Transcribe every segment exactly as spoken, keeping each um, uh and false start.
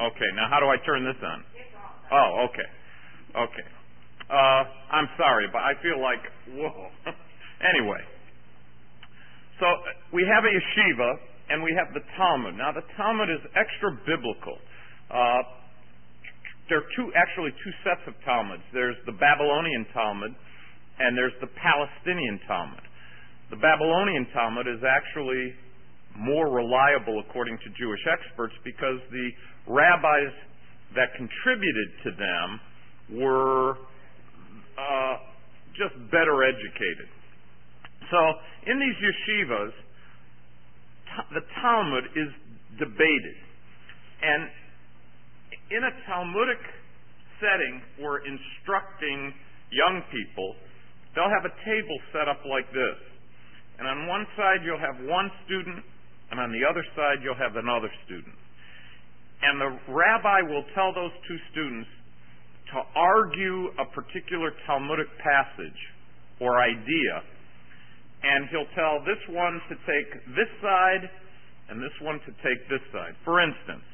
Okay, now how do I turn this on? Oh, okay. Okay. Uh, I'm sorry, but I feel like, whoa. Anyway. So we have a yeshiva, and we have the Talmud. Now the Talmud is extra biblical. Uh, there are two, actually two sets of Talmuds. There's the Babylonian Talmud, and there's the Palestinian Talmud. The Babylonian Talmud is actually more reliable, according to Jewish experts, because the rabbis that contributed to them were uh, just better educated. So in these yeshivas, t- the Talmud is debated. And in a Talmudic setting, we're instructing young people. They'll have a table set up like this. And on one side you'll have one student, and on the other side you'll have another student. And the rabbi will tell those two students to argue a particular Talmudic passage or idea, and he'll tell this one to take this side and this one to take this side. For instance,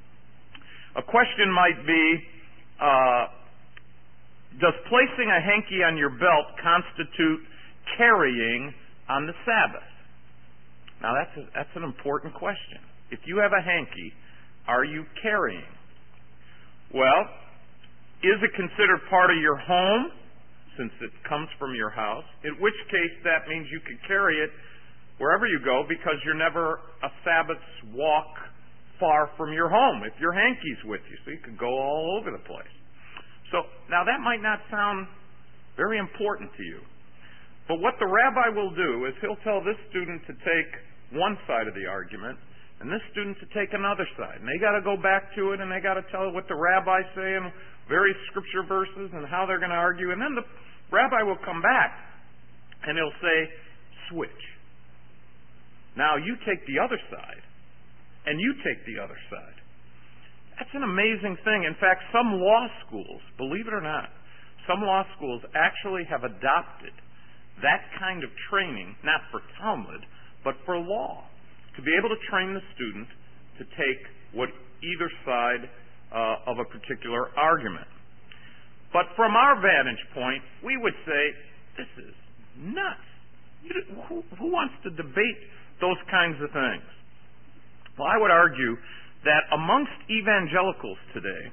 a question might be, uh, does placing a hanky on your belt constitute carrying on the Sabbath? Now that's a, that's an important question. If you have a hanky, are you carrying? Well, is it considered part of your home, since it comes from your house? In which case that means you could carry it wherever you go, because you're never a Sabbath's walk far from your home if your hanky's with you, so you could go all over the place. So now that might not sound very important to you, but what the rabbi will do is he'll tell this student to take one side of the argument and this student to take another side, and they got to go back to it and they got to tell what the rabbi's saying, various scripture verses, and how they're going to argue, and then the rabbi will come back and he'll say, switch. Now you take the other side and you take the other side. That's an amazing thing. In fact, some law schools, believe it or not, some law schools actually have adopted that kind of training, not for Talmud, but for law, to be able to train the student to take what either side uh, of a particular argument. But from our vantage point, we would say, this is nuts. You, who, who wants to debate those kinds of things? Well, I would argue that amongst evangelicals today,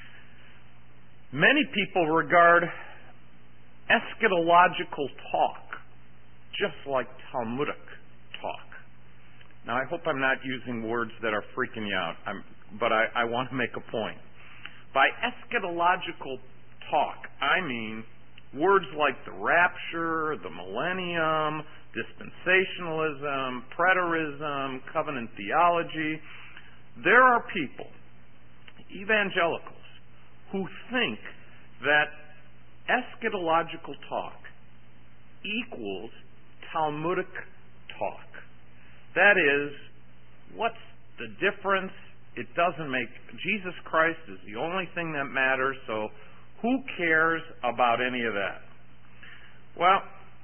many people regard eschatological talk just like Talmudic talk. Now, I hope I'm not using words that are freaking you out, I'm, but I, I want to make a point. By eschatological talk, I mean words like the rapture, the millennium, dispensationalism, preterism, covenant theology. There are people, evangelicals, who think that eschatological talk equals Talmudic talk. That is, what's the difference? It doesn't make, Jesus Christ is the only thing that matters, so who cares about any of that? Well,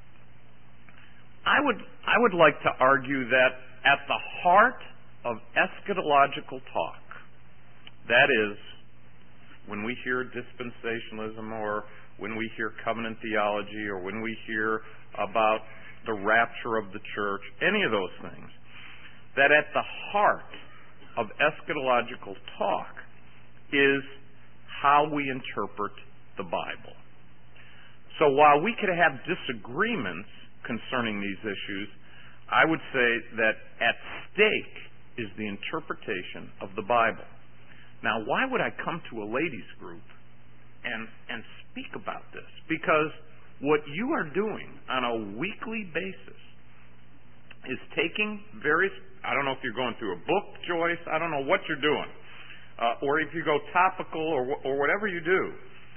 I would I would like to argue that at the heart of eschatological talk, that is, when we hear dispensationalism, or when we hear covenant theology, or when we hear about the rapture of the church, any of those things, that at the heart of eschatological talk is how we interpret the Bible. So while we could have disagreements concerning these issues, I would say that at stake is the interpretation of the Bible. Now, why would I come to a ladies' group and, and speak about this? Because what you are doing on a weekly basis is taking various, I don't know if you're going through a book, Joyce, I don't know what you're doing, uh, or if you go topical, or, or whatever you do.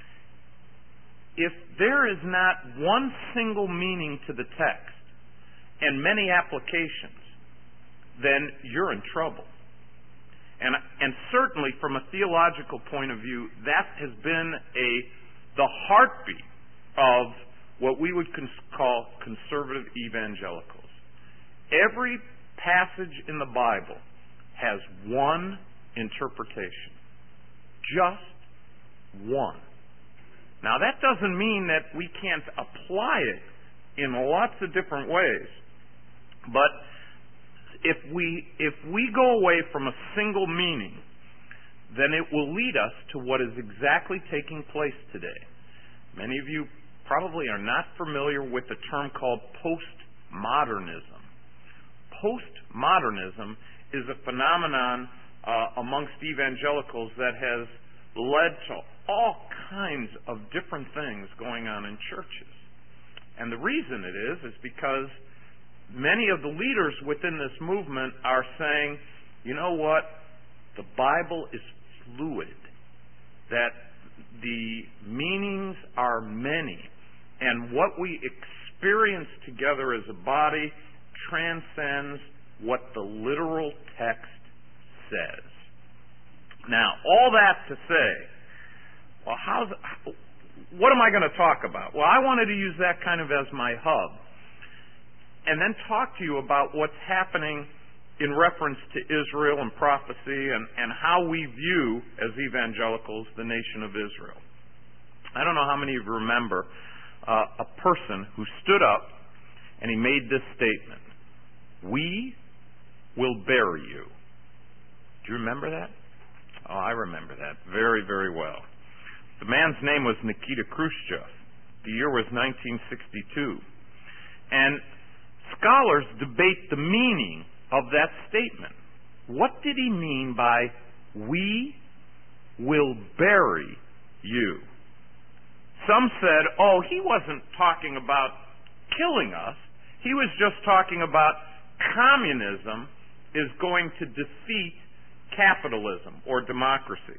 If there is not one single meaning to the text and many applications, then you're in trouble. And, and certainly from a theological point of view, that has been a the heartbeat of what we would cons- call conservative evangelicals. Every passage in the Bible has one interpretation. just one. Now, that doesn't mean that we can't apply it in lots of different ways. But if we if we go away from a single meaning, then it will lead us to what is exactly taking place today. Many of you probably are not familiar with the term called postmodernism. Postmodernism is a phenomenon uh, amongst evangelicals that has led to all kinds of different things going on in churches. And the reason it is, is because many of the leaders within this movement are saying, you know what, the Bible is fluid, that the meanings are many, and what we experience together as a body transcends what the literal text says. Now, all that to say, well, how's, what am I going to talk about? Well, I wanted to use that kind of as my hub, and then talk to you about what's happening in reference to Israel and prophecy, and, and how we view, as evangelicals, the nation of Israel. I don't know how many of you remember uh, a person who stood up and he made this statement: "We will bury you." Do you remember that? Oh, I remember that very, very well. The man's name was Nikita Khrushchev. The year was nineteen sixty-two. And scholars debate the meaning of that statement. What did he mean by "we will bury you"? Some said, oh, he wasn't talking about killing us. He was just talking about communism is going to defeat capitalism or democracy.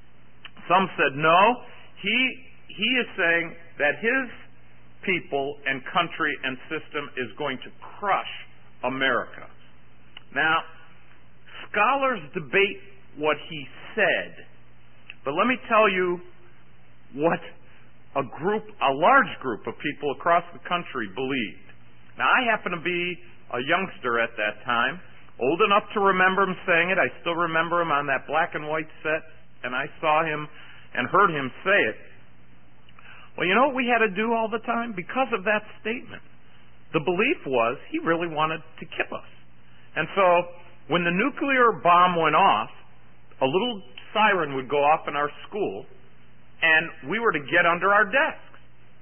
Some said, no, he, he is saying that his people and country and system is going to crush America. Now, scholars debate what he said, but let me tell you what a group, a large group of people across the country believed. Now, I happen to be a youngster at that time, old enough to remember him saying it. I still remember him on that black and white set, and I saw him and heard him say it. Well, you know what we had to do all the time? Because of that statement, the belief was he really wanted to kill us. And so, when the nuclear bomb went off, a little siren would go off in our school, and we were to get under our desks.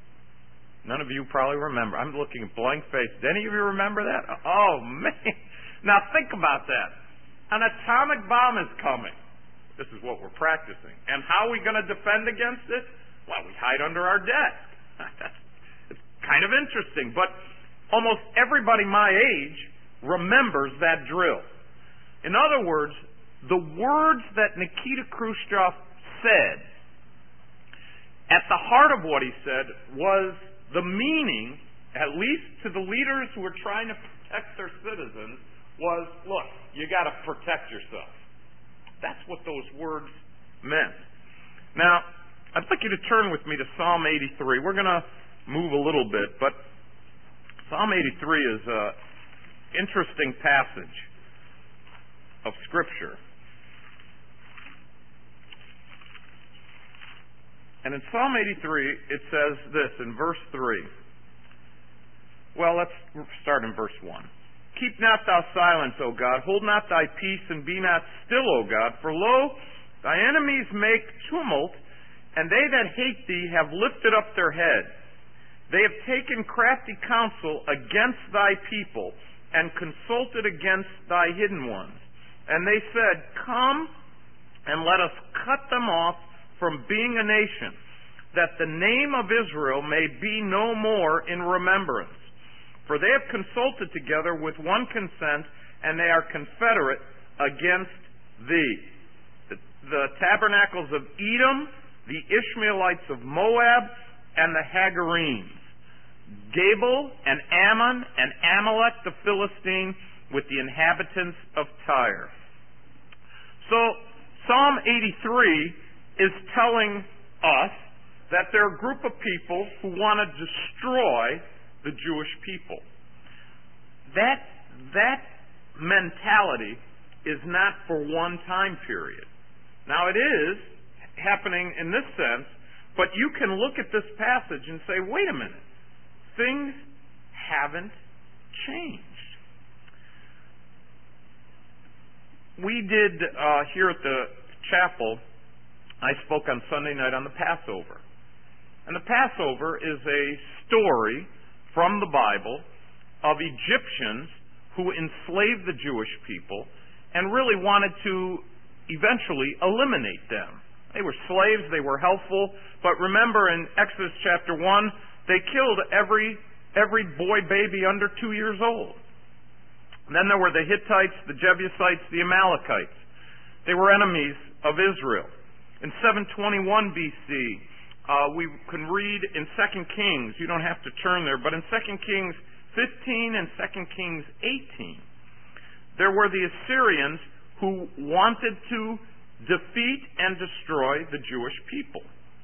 None of you probably remember. I'm looking at blank face. Do any of you remember that? Oh, man. Now, think about that. An atomic bomb is coming. This is what we're practicing. And how are we going to defend against it? Well, we hide under our desk. That's, it's kind of interesting. But almost everybody my age remembers that drill. In other words, the words that Nikita Khrushchev said, at the heart of what he said was the meaning, at least to the leaders who were trying to protect their citizens, was, look, you got to protect yourself. That's what those words meant. Now, I'd like you to turn with me to Psalm eighty-three. We're going to move a little bit, but Psalm eighty-three is an interesting passage of Scripture. And in Psalm eighty-three, it says this in verse three. Well, let's start in verse one. Keep not thou silence, O God. Hold not thy peace, and be not still, O God. For lo, thy enemies make tumult, and they that hate thee have lifted up their head. They have taken crafty counsel against thy people, and consulted against thy hidden ones. And they said, come, and let us cut them off from being a nation, that the name of Israel may be no more in remembrance. For they have consulted together with one consent, and they are confederate against thee. The, the tabernacles of Edom, the Ishmaelites of Moab, and the Hagarenes. Gabal and Ammon and Amalek the Philistine with the inhabitants of Tyre. So, Psalm eighty-three is telling us that there are a group of people who want to destroy the Jewish people. That, that mentality is not for one time period. Now it is, happening in this sense, but you can look at this passage and say, wait a minute, things haven't changed. We did, uh, here at the chapel, I spoke on Sunday night on the Passover. And the Passover is a story from the Bible of Egyptians who enslaved the Jewish people and really wanted to eventually eliminate them. They were slaves, they were helpful, but remember in Exodus chapter one, they killed every every boy baby under two years old. And then there were the Hittites, the Jebusites, the Amalekites. They were enemies of Israel. In seven twenty-one B C, uh, we can read in Second Kings, you don't have to turn there, but in Second Kings fifteen and Second Kings eighteen, there were the Assyrians who wanted to defeat and destroy the Jewish people.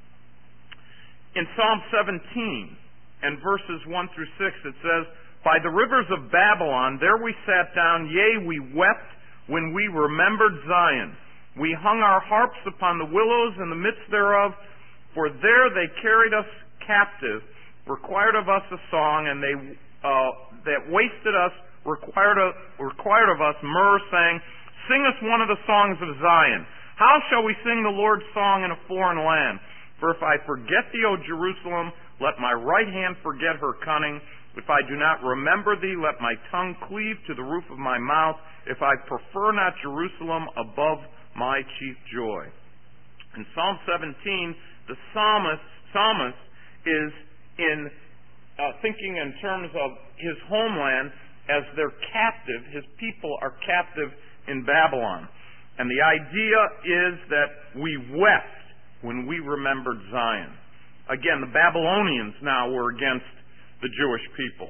In Psalm seventeen and verses one through six, it says, "By the rivers of Babylon, there we sat down, yea, we wept when we remembered Zion. We hung our harps upon the willows in the midst thereof, for there they carried us captive, required of us a song, and they uh, that wasted us required of, required of us myrrh, saying, Sing us one of the songs of Zion. How shall we sing the Lord's song in a foreign land? For if I forget thee, O Jerusalem, let my right hand forget her cunning. If I do not remember thee, let my tongue cleave to the roof of my mouth. If I prefer not Jerusalem above my chief joy." In Psalm seventeen, the psalmist, psalmist is in uh, thinking in terms of his homeland as they're captive. His people are captive in Babylon. And the idea is that we wept when we remembered Zion. Again, the Babylonians now were against the Jewish people.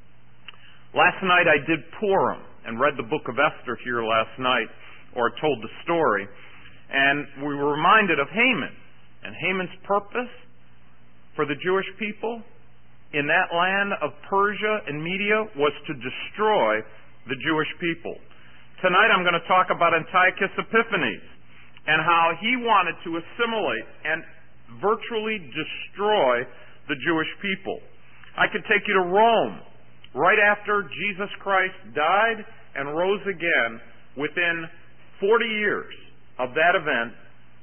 Last night I did Purim and read the book of Esther here last night, or told the story, and we were reminded of Haman. And Haman's purpose for the Jewish people in that land of Persia and Media was to destroy the Jewish people. Tonight I'm going to talk about Antiochus Epiphanes and how he wanted to assimilate and virtually destroy the Jewish people. I could take you to Rome right after Jesus Christ died and rose again. Within forty years of that event,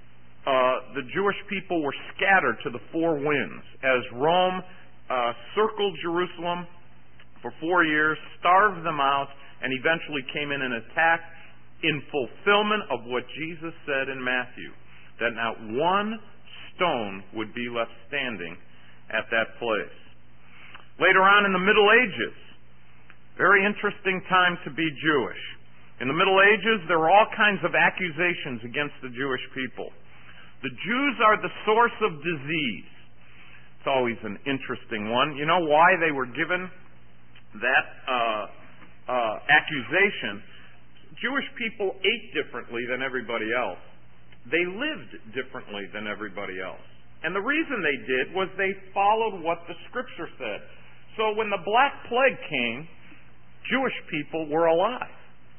uh, the Jewish people were scattered to the four winds as Rome uh, circled Jerusalem for four years, starved them out, and eventually came in and attacked in fulfillment of what Jesus said in Matthew, that not one stone would be left standing at that place. Later on in the Middle Ages, very interesting time to be Jewish. In the Middle Ages, there were all kinds of accusations against the Jewish people. The Jews are the source of disease. It's always an interesting one. You know why they were given that uh, uh, accusation? Jewish people ate differently than everybody else. They lived differently than everybody else. And the reason they did was they followed what the Scripture said. So when the Black Plague came, Jewish people were alive.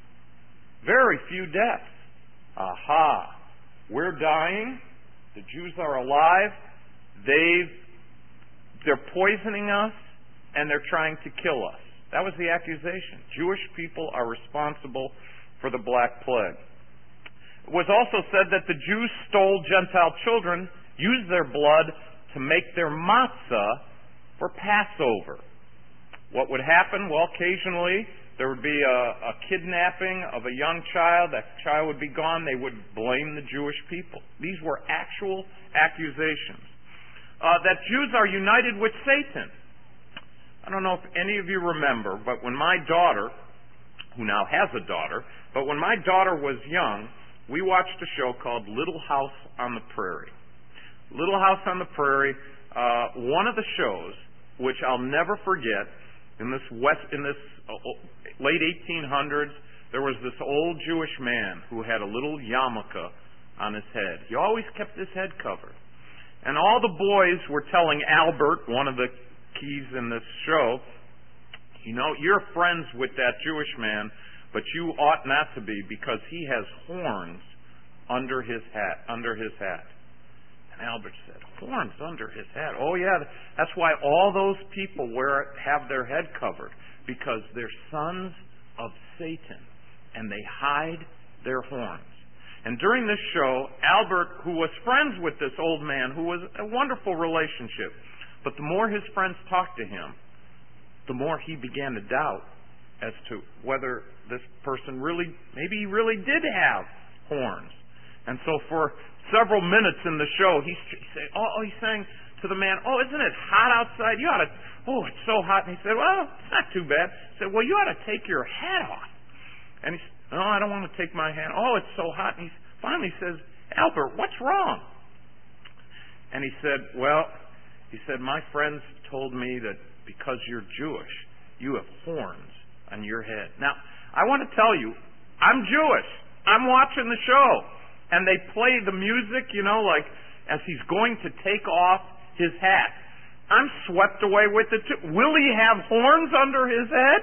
Very few deaths. Aha. We're dying. The Jews are alive. They've, they're poisoning us, and they're trying to kill us. That was the accusation. Jewish people are responsible for the Black Plague. It was also said that the Jews stole Gentile children, used their blood to make their matzah for Passover. What would happen? Well, occasionally there would be a, a kidnapping of a young child. That child would be gone. They would blame the Jewish people. These were actual accusations. Uh, that Jews are united with Satan. I don't know if any of you remember, but when my daughter, who now has a daughter, but when my daughter was young, we watched a show called Little House on the Prairie. Little House on the Prairie, uh, one of the shows, which I'll never forget, in this west, in this uh, late eighteen hundreds, there was this old Jewish man who had a little yarmulke on his head. He always kept his head covered. And all the boys were telling Albert, one of the keys in this show, you know, you're friends with that Jewish man, but you ought not to be because he has horns under his hat, under his hat. And Albert said, horns under his head. Oh, yeah, that's why all those people wear have their head covered, because they're sons of Satan, and they hide their horns. And during this show, Albert, who was friends with this old man, who was a wonderful relationship, but the more his friends talked to him, the more he began to doubt as to whether this person really, maybe he really did have horns. And so for several minutes in the show, he's saying, oh, he's saying to the man, oh, isn't it hot outside? You ought to, oh, it's so hot. And he said, well, it's not too bad. He said, well, you ought to take your hat off. And he said, no, I don't want to take my hat off. Oh, it's so hot. And he finally says, Albert, what's wrong? And he said, well, he said, my friends told me that because you're Jewish, you have horns on your head. Now, I want to tell you, I'm Jewish. I'm watching the show. And they play the music, you know, like as he's going to take off his hat. I'm swept away with it too. Will he have horns under his head?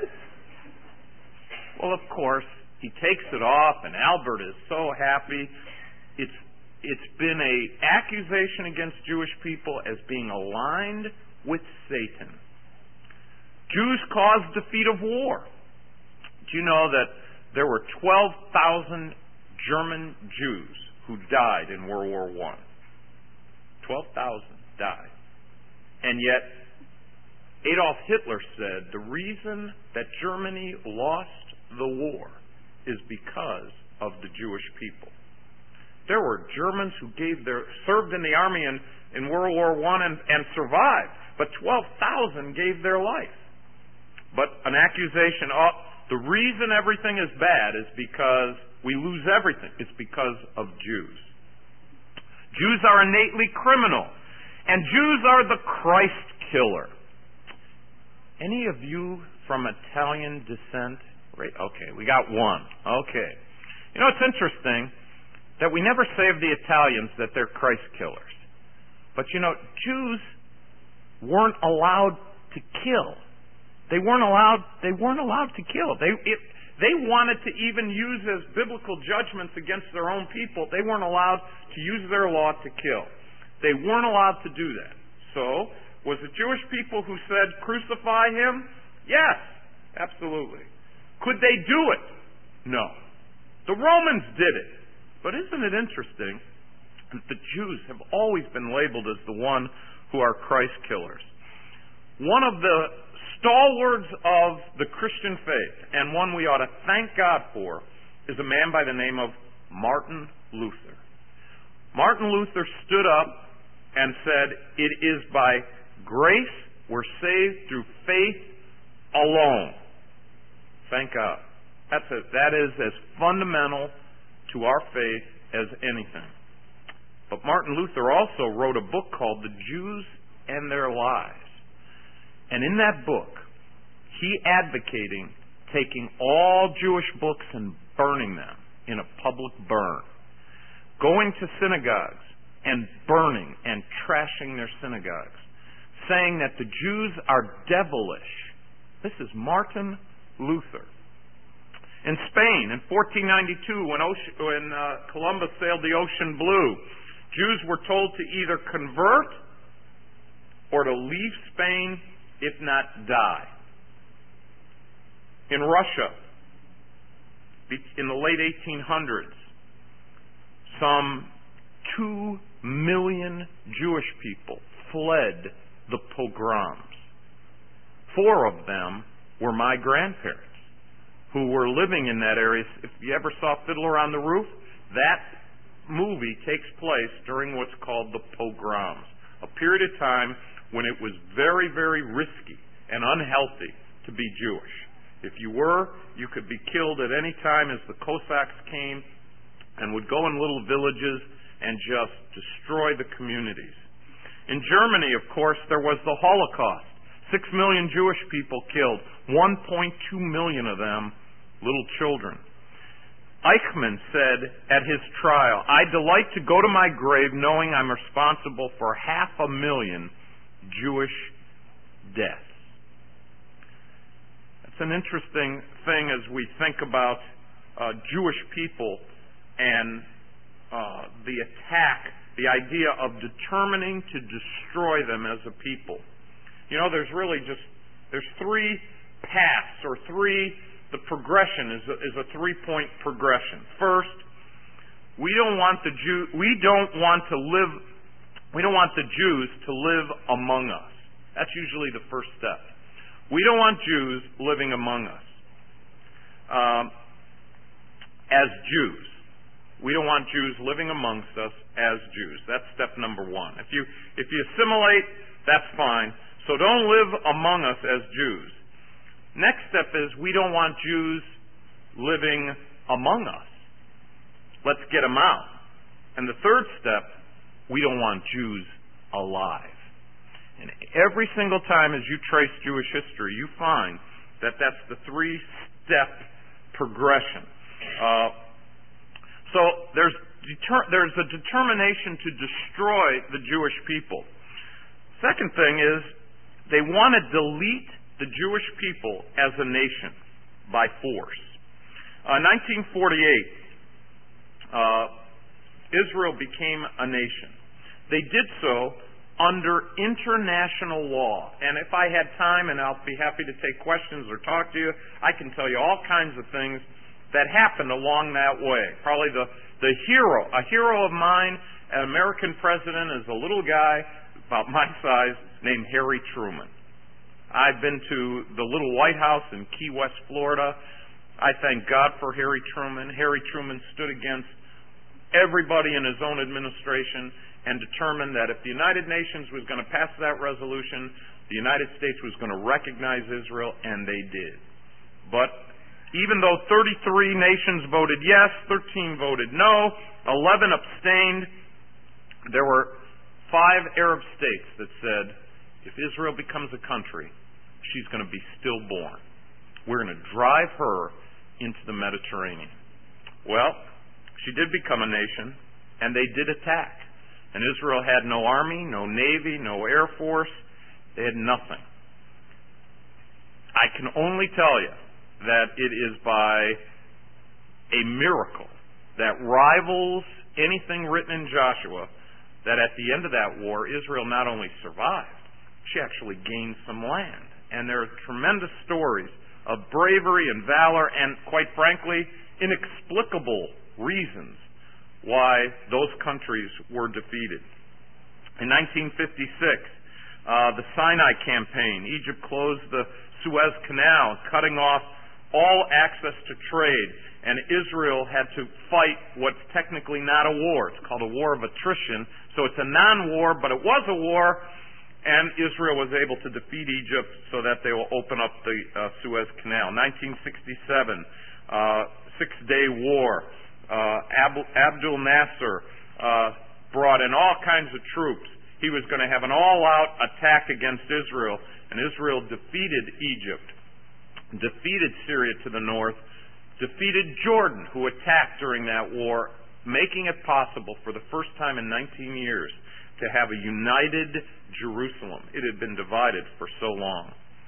Well, of course, he takes it off, and Albert is so happy. It's it's been a accusation against Jewish people as being aligned with Satan. Jews caused defeat of war. Do you know that there were twelve thousand German Jews who died in World War One? twelve thousand died. And yet, Adolf Hitler said the reason that Germany lost the war is because of the Jewish people. There were Germans who gave their served in the army in, in World War One and, and survived, but twelve thousand gave their life. But an accusation, oh, the reason everything is bad is because we lose everything. It's because of Jews. Jews are innately criminal, and Jews are the Christ killer. Any of you from Italian descent? Right? Okay, we got one. Okay. You know, it's interesting that we never say of the Italians that they're Christ killers. But you know, Jews weren't allowed to kill. They weren't allowed. They weren't allowed to kill. They it, they wanted to even use as biblical judgments against their own people. They weren't allowed to use their law to kill. They weren't allowed to do that. So, was it Jewish people who said crucify him? Yes, absolutely. Could they do it? No. The Romans did it. But isn't it interesting that the Jews have always been labeled as the one who are Christ killers? One of the stalwarts of the Christian faith, and one we ought to thank God for, is a man by the name of Martin Luther. Martin Luther stood up and said, it is by grace we're saved through faith alone. Thank God. That's a, that is as fundamental to our faith as anything. But Martin Luther also wrote a book called The Jews and Their Lies. And in that book, he advocating taking all Jewish books and burning them in a public burn. Going to synagogues and burning and trashing their synagogues. Saying that the Jews are devilish. This is Martin Luther. In Spain, in fourteen ninety-two, when, ocean, when uh, Columbus sailed the ocean blue, Jews were told to either convert or to leave Spain, if not die. In Russia, in the late eighteen hundreds, some two million Jewish people fled the pogroms. Four of them were my grandparents, who were living in that area. If you ever saw Fiddler on the Roof, that movie takes place during what's called the pogroms, a period of time when it was very, very risky and unhealthy to be Jewish. If you were, you could be killed at any time as the Cossacks came and would go in little villages and just destroy the communities. In Germany, of course, there was the Holocaust. Six million Jewish people killed, one point two million of them little children. Eichmann said at his trial, I delight to go to my grave knowing I'm responsible for half a million Jewish deaths. That's an interesting thing as we think about uh, Jewish people and uh, the attack the idea of determining to destroy them as a people. You know, there's really just, there's three paths, or three, the progression is a, is a three-point progression. First, we don't want the Jew, we don't want to live, we don't want the Jews to live among us. That's usually the first step. We don't want Jews living among us um, as Jews. We don't want Jews living amongst us as Jews. That's step number one. If you if you assimilate, that's fine. So don't live among us as Jews. Next step is we don't want Jews living among us. Let's get them out. And the third step, we don't want Jews alive. And every single time as you trace Jewish history, you find that that's the three-step progression. Uh, so there's deter- there's a determination to destroy the Jewish people. Second thing is they want to delete the Jewish people as a nation by force. Uh, nineteen forty-eight, uh, Israel became a nation. They did so under international law. And if I had time, and I'll be happy to take questions or talk to you, I can tell you all kinds of things that happened along that way. Probably the, the hero, a hero of mine, an American president, is a little guy about my size named Harry Truman. I've been to the little White House in Key West, Florida. I thank God for Harry Truman. Harry Truman stood against everybody in his own administration and determined that if the United Nations was going to pass that resolution, the United States was going to recognize Israel, and they did. But even though thirty-three nations voted yes, thirteen voted no, eleven abstained, there were five Arab states that said, if Israel becomes a country, she's going to be stillborn. We're going to drive her into the Mediterranean. Well, she did become a nation, and they did attack. And Israel had no army, no navy, no air force. They had nothing. I can only tell you that it is by a miracle that rivals anything written in Joshua that at the end of that war, Israel not only survived, she actually gained some land. And there are tremendous stories of bravery and valor and, quite frankly, inexplicable reasons why those countries were defeated. In nineteen fifty-six, uh, the Sinai Campaign, Egypt closed the Suez Canal, cutting off all access to trade, and Israel had to fight what's technically not a war. It's called a war of attrition. So it's a non-war, but it was a war, and Israel was able to defeat Egypt so that they will open up the uh, Suez Canal. nineteen sixty-seven, uh, Six-Day War. Uh, Ab- Abdul Nasser uh, brought in all kinds of troops. He was going to have an all-out attack against Israel, and Israel defeated Egypt, defeated Syria to the north, defeated Jordan, who attacked during that war, making it possible for the first time in nineteen years to have a united Jerusalem. It had been divided for so long.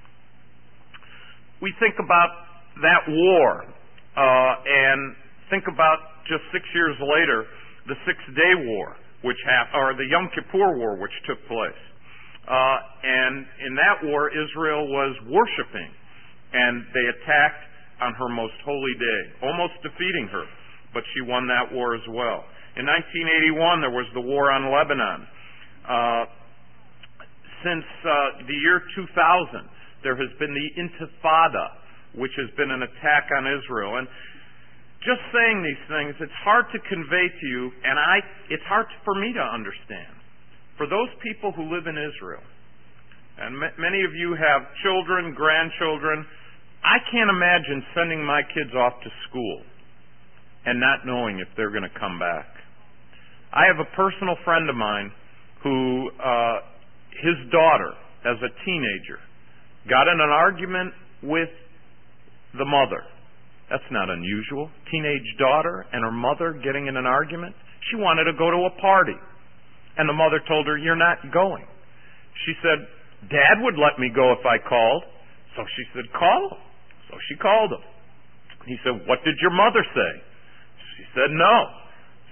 We think about that war uh, and think about just six years later, the Six-Day War, which happened, or the Yom Kippur War, which took place. Uh, and in that war, Israel was worshiping, and they attacked on her most holy day, almost defeating her, but she won that war as well. In nineteen eighty-one, there was the war on Lebanon. Uh, since uh, the year two thousand, there has been the Intifada, which has been an attack on Israel. And just saying these things, it's hard to convey to you, and I, it's hard for me to understand. For those people who live in Israel, and m- many of you have children, grandchildren, I can't imagine sending my kids off to school and not knowing if they're going to come back. I have a personal friend of mine who, uh, his daughter, as a teenager, got in an argument with the mother. That's not unusual. Teenage daughter and her mother getting in an argument. She wanted to go to a party. And the mother told her, "You're not going." She said, "Dad would let me go if I called." So she said, "Call him." So she called him. He said, "What did your mother say?" She said, "No."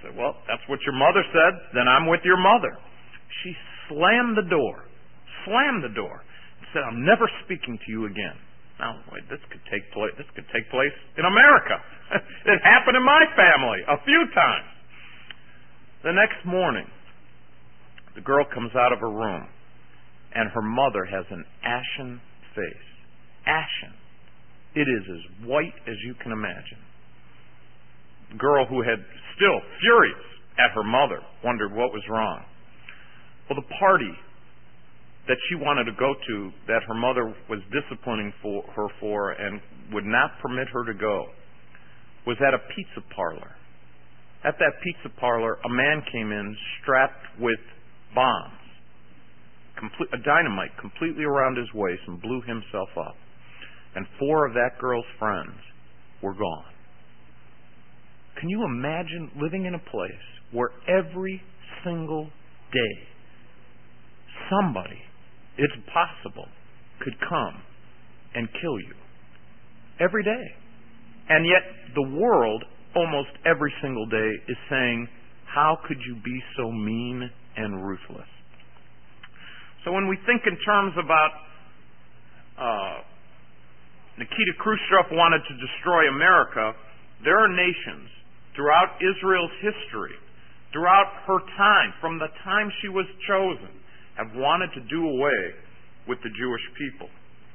said, well, that's what your mother said, then I'm with your mother. She slammed the door, slammed the door, and said, I'm never speaking to you again. Now, wait, this could take place, this could take place in America. It happened in my family a few times. The next morning, the girl comes out of her room, and her mother has an ashen face. Ashen. It is as white as you can imagine. The girl, who had still furious at her mother, wondered what was wrong. Well, the party that she wanted to go to, that her mother was disciplining for her for and would not permit her to go, was at a pizza parlor. At that pizza parlor, a man came in strapped with bombs, complete, a dynamite completely around his waist, and blew himself up. And four of that girl's friends were gone. Can you imagine living in a place where every single day somebody, it's possible, could come and kill you? Every day. And yet the world, almost every single day, is saying, how could you be so mean and ruthless? So when we think in terms about uh, Nikita Khrushchev wanted to destroy America, there are nations throughout Israel's history, throughout her time, from the time she was chosen, have wanted to do away with the Jewish people.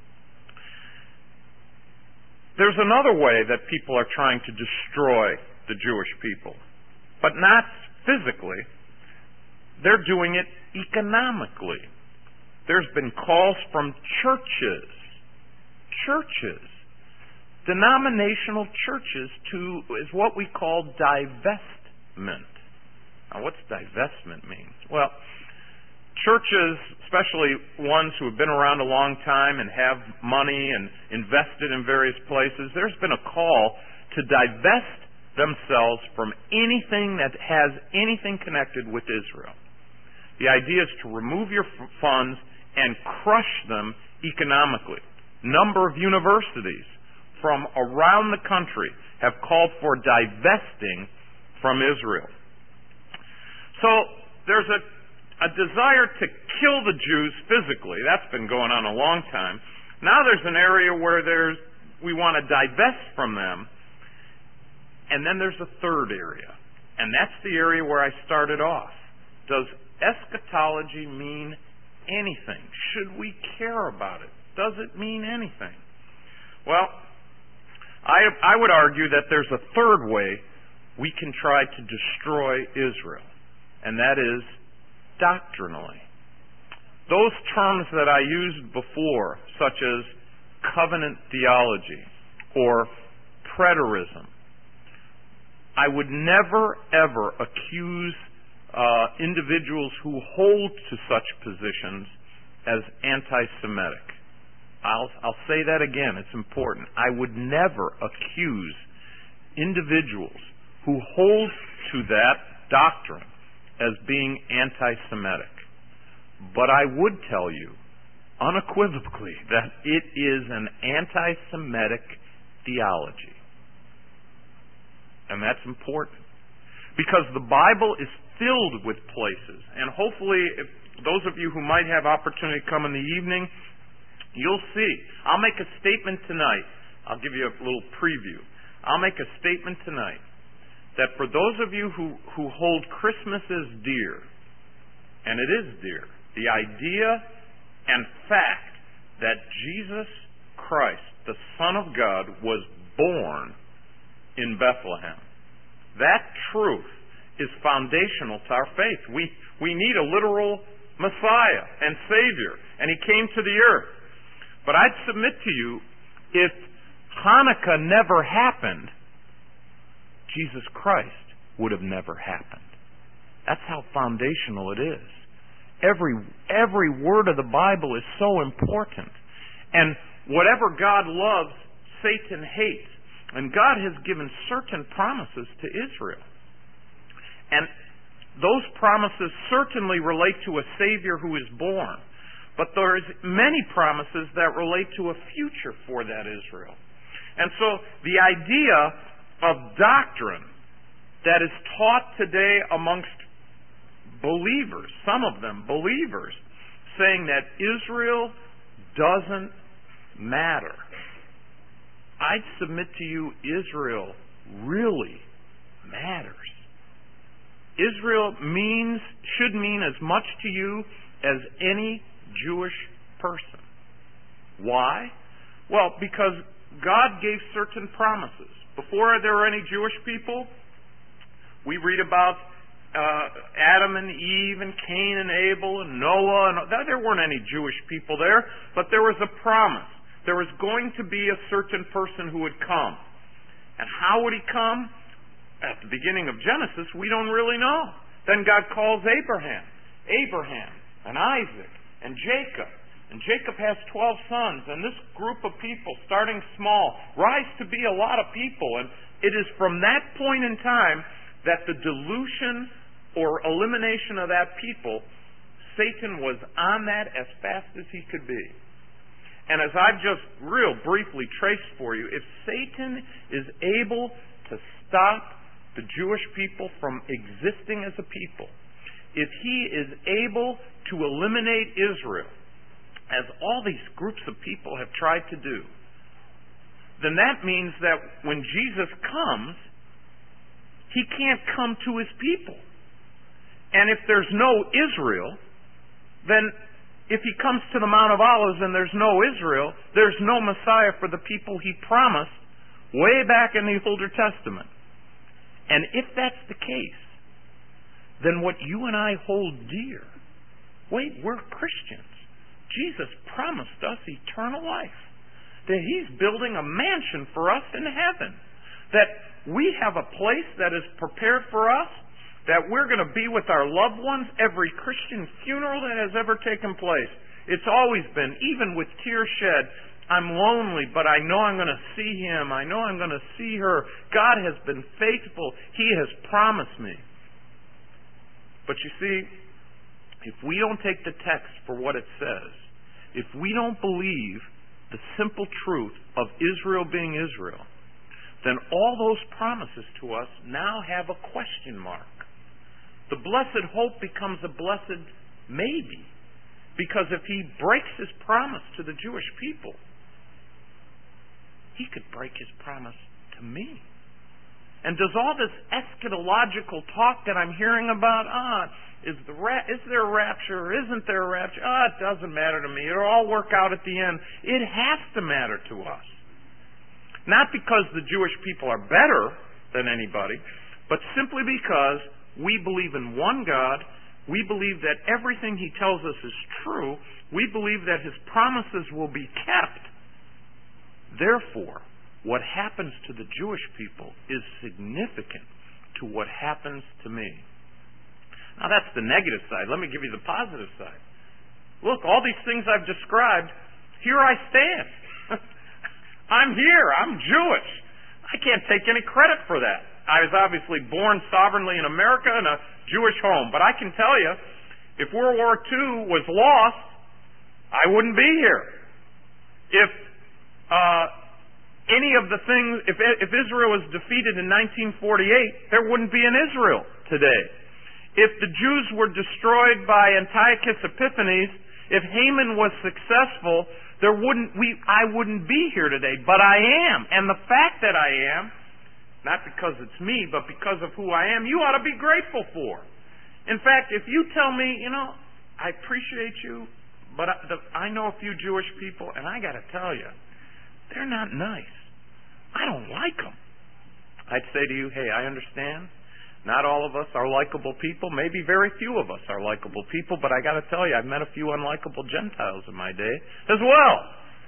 There's another way that people are trying to destroy the Jewish people, but not physically. They're doing it economically. There's been calls from churches, churches, denominational churches, to is what we call divestment. Now, what's divestment mean? Well, churches, especially ones who have been around a long time and have money and invested in various places, there's been a call to divest themselves from anything that has anything connected with Israel. The idea is to remove your f- funds and crush them economically. Number of universities from around the country have called for divesting from Israel. So there's a A desire to kill the Jews physically. That's been going on a long time. Now there's an area where there's we want to divest from them. And then there's a third area. And that's the area where I started off. Does eschatology mean anything? Should we care about it? Does it mean anything? Well, I, I would argue that there's a third way we can try to destroy Israel. And that is doctrinally. Those terms that I used before, such as covenant theology or preterism, I would never, ever accuse uh, individuals who hold to such positions as anti-Semitic. I'll, I'll say that again. It's important. I would never accuse individuals who hold to that doctrine as being anti-Semitic. But I would tell you unequivocally that it is an anti-Semitic theology. And that's important. Because the Bible is filled with places. And hopefully, if those of you who might have opportunity to come in the evening, you'll see. I'll make a statement tonight. I'll give you a little preview. I'll make a statement tonight that for those of you who, who hold Christmas as dear, and it is dear, the idea and fact that Jesus Christ, the Son of God, was born in Bethlehem, that truth is foundational to our faith. We, we need a literal Messiah and Savior, and He came to the earth. But I'd submit to you, if Hanukkah never happened, Jesus Christ would have never happened. That's how foundational it is. Every, every word of the Bible is so important. And whatever God loves, Satan hates. And God has given certain promises to Israel. And those promises certainly relate to a Savior who is born. But there's many promises that relate to a future for that Israel. And so the idea of doctrine that is taught today amongst believers, some of them believers, saying that Israel doesn't matter. I'd submit to you, Israel really matters. Israel means, should mean as much to you as any Jewish person. Why? Well, because God gave certain promises. Before there were any Jewish people, we read about uh, Adam and Eve and Cain and Abel and Noah. And there weren't any Jewish people there, but there was a promise. There was going to be a certain person who would come. And how would he come? At the beginning of Genesis, we don't really know. Then God calls Abraham, Abraham and Isaac and Jacob. And Jacob has twelve sons, and this group of people, starting small, rise to be a lot of people. And it is from that point in time that the dilution or elimination of that people, Satan was on that as fast as he could be. And as I've just real briefly traced for you, if Satan is able to stop the Jewish people from existing as a people, if he is able to eliminate Israel, as all these groups of people have tried to do, then that means that when Jesus comes, he can't come to his people. And if there's no Israel, then if he comes to the Mount of Olives and there's no Israel, there's no Messiah for the people he promised way back in the Older Testament. And if that's the case, then what you and I hold dear, wait, we're Christians. Jesus promised us eternal life. That he's building a mansion for us in heaven. That we have a place that is prepared for us. That we're going to be with our loved ones every Christian funeral that has ever taken place. It's always been, even with tears shed, I'm lonely, but I know I'm going to see him. I know I'm going to see her. God has been faithful. He has promised me. But you see, if we don't take the text for what it says, if we don't believe the simple truth of Israel being Israel, then all those promises to us now have a question mark. The blessed hope becomes a blessed maybe. Because if he breaks his promise to the Jewish people, he could break his promise to me. And does all this eschatological talk that I'm hearing about, ah, is the ra- is there a rapture or isn't there a rapture? Ah, it doesn't matter to me. It'll all work out at the end. It has to matter to us. Not because the Jewish people are better than anybody, but simply because we believe in one God. We believe that everything he tells us is true. We believe that his promises will be kept. Therefore, what happens to the Jewish people is significant to what happens to me. Now that's the negative side. Let me give you the positive side. Look, all these things I've described, here I stand. I'm here. I'm Jewish. I can't take any credit for that. I was obviously born sovereignly in America in a Jewish home. But I can tell you, if World War Two was lost, I wouldn't be here. If uh, any of the things, if, if Israel was defeated in nineteen forty-eight, there wouldn't be an Israel today. If the Jews were destroyed by Antiochus Epiphanes, if Haman was successful, there wouldn't we I wouldn't be here today. But I am. And the fact that I am, not because it's me, but because of who I am, you ought to be grateful for. In fact, if you tell me, you know, I appreciate you, but I, the, I know a few Jewish people, and I got to tell you, they're not nice. I don't like them. I'd say to you, hey, I understand. Not all of us are likable people. Maybe very few of us are likable people, but I got to tell you, I've met a few unlikable Gentiles in my day as well.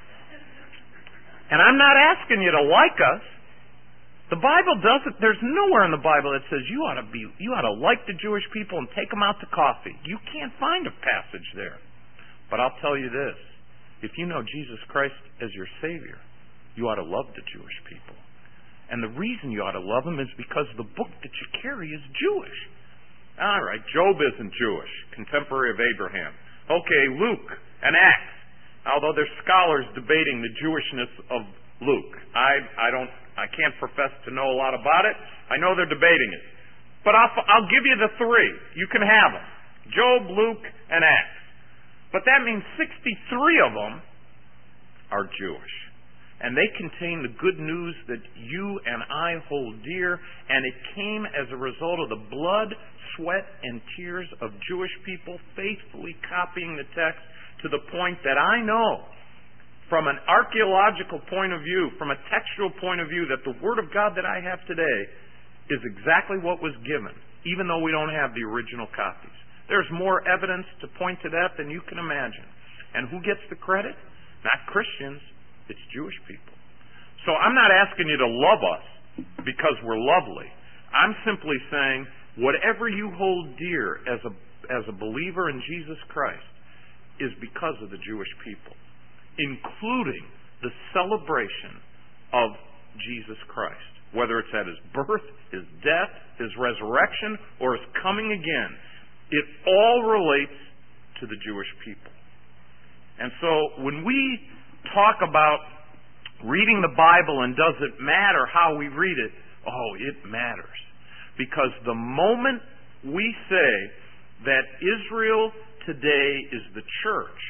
And I'm not asking you to like us. The Bible doesn't, there's nowhere in the Bible that says you ought to be, you ought to like the Jewish people and take them out to coffee. You can't find a passage there. But I'll tell you this, if you know Jesus Christ as your Savior, you ought to love the Jewish people. And the reason you ought to love them is because the book that you carry is Jewish. All right, Job isn't Jewish, contemporary of Abraham. Okay, Luke and Acts, although there's scholars debating the Jewishness of Luke. I, I don't, I can't profess to know a lot about it. I know they're debating it. But I'll, I'll give you the three. You can have them. Job, Luke, and Acts. But that means sixty-three of them are Jewish. And they contain the good news that you and I hold dear, and it came as a result of the blood, sweat, and tears of Jewish people faithfully copying the text to the point that I know, from an archaeological point of view, from a textual point of view, that the Word of God that I have today is exactly what was given, even though we don't have the original copies. There's more evidence to point to that than you can imagine. And who gets the credit? Not Christians. It's Jewish people. So I'm not asking you to love us because we're lovely. I'm simply saying whatever you hold dear as a as a believer in Jesus Christ is because of the Jewish people, including the celebration of Jesus Christ, whether it's at His birth, His death, His resurrection, or His coming again. It all relates to the Jewish people. And so when we talk about reading the Bible and does it matter how we read it, oh, it matters. Because the moment we say that Israel today is the church,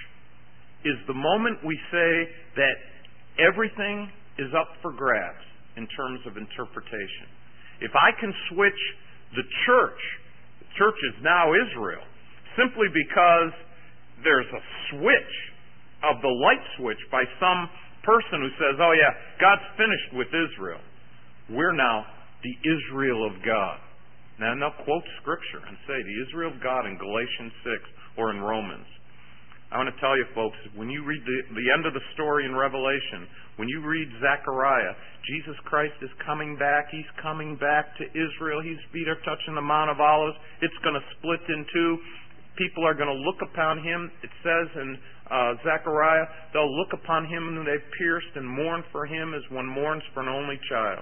is the moment we say that everything is up for grabs in terms of interpretation. If I can switch the church, the church is now Israel, simply because there's a switch of the light switch by some person who says, oh yeah, God's finished with Israel. We're now the Israel of God. Now, now quote Scripture and say the Israel of God in Galatians six or in Romans. I want to tell you folks, when you read the, the end of the story in Revelation, when you read Zechariah, Jesus Christ is coming back. He's coming back to Israel. His feet are touching the Mount of Olives. It's going to split in two. People are going to look upon Him. It says in uh, Zechariah, they'll look upon Him whom they've pierced and mourn for Him as one mourns for an only child.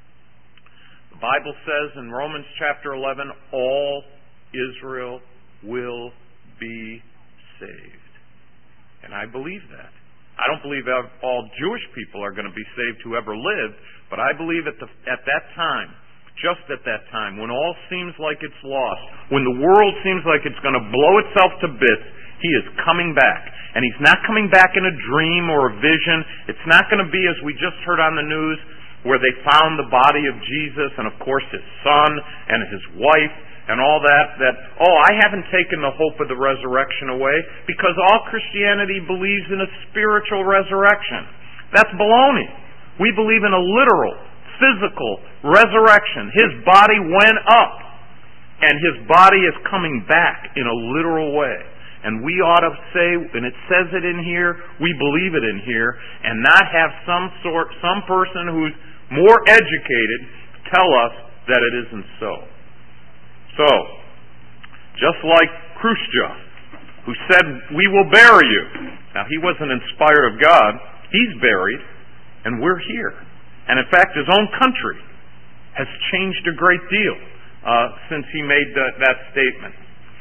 The Bible says in Romans chapter eleven, all Israel will be saved. And I believe that. I don't believe all Jewish people are going to be saved who ever lived, but I believe at, the, at that time, just at that time, when all seems like it's lost, when the world seems like it's going to blow itself to bits, He is coming back. And He's not coming back in a dream or a vision. It's not going to be, as we just heard on the news, where they found the body of Jesus and, of course, His son and His wife and all that, that, oh, I haven't taken the hope of the resurrection away, because all Christianity believes in a spiritual resurrection. That's baloney. We believe in a literal, physical resurrection. His body went up, and His body is coming back in a literal way. And we ought to say, and it says it in here, we believe it in here, and not have some sort, some person who's more educated tell us that it isn't so. So, just like Khrushchev, who said, we will bury you. Now, he wasn't inspired of God. He's buried, and we're here. And in fact, his own country has changed a great deal uh, since he made the, that statement.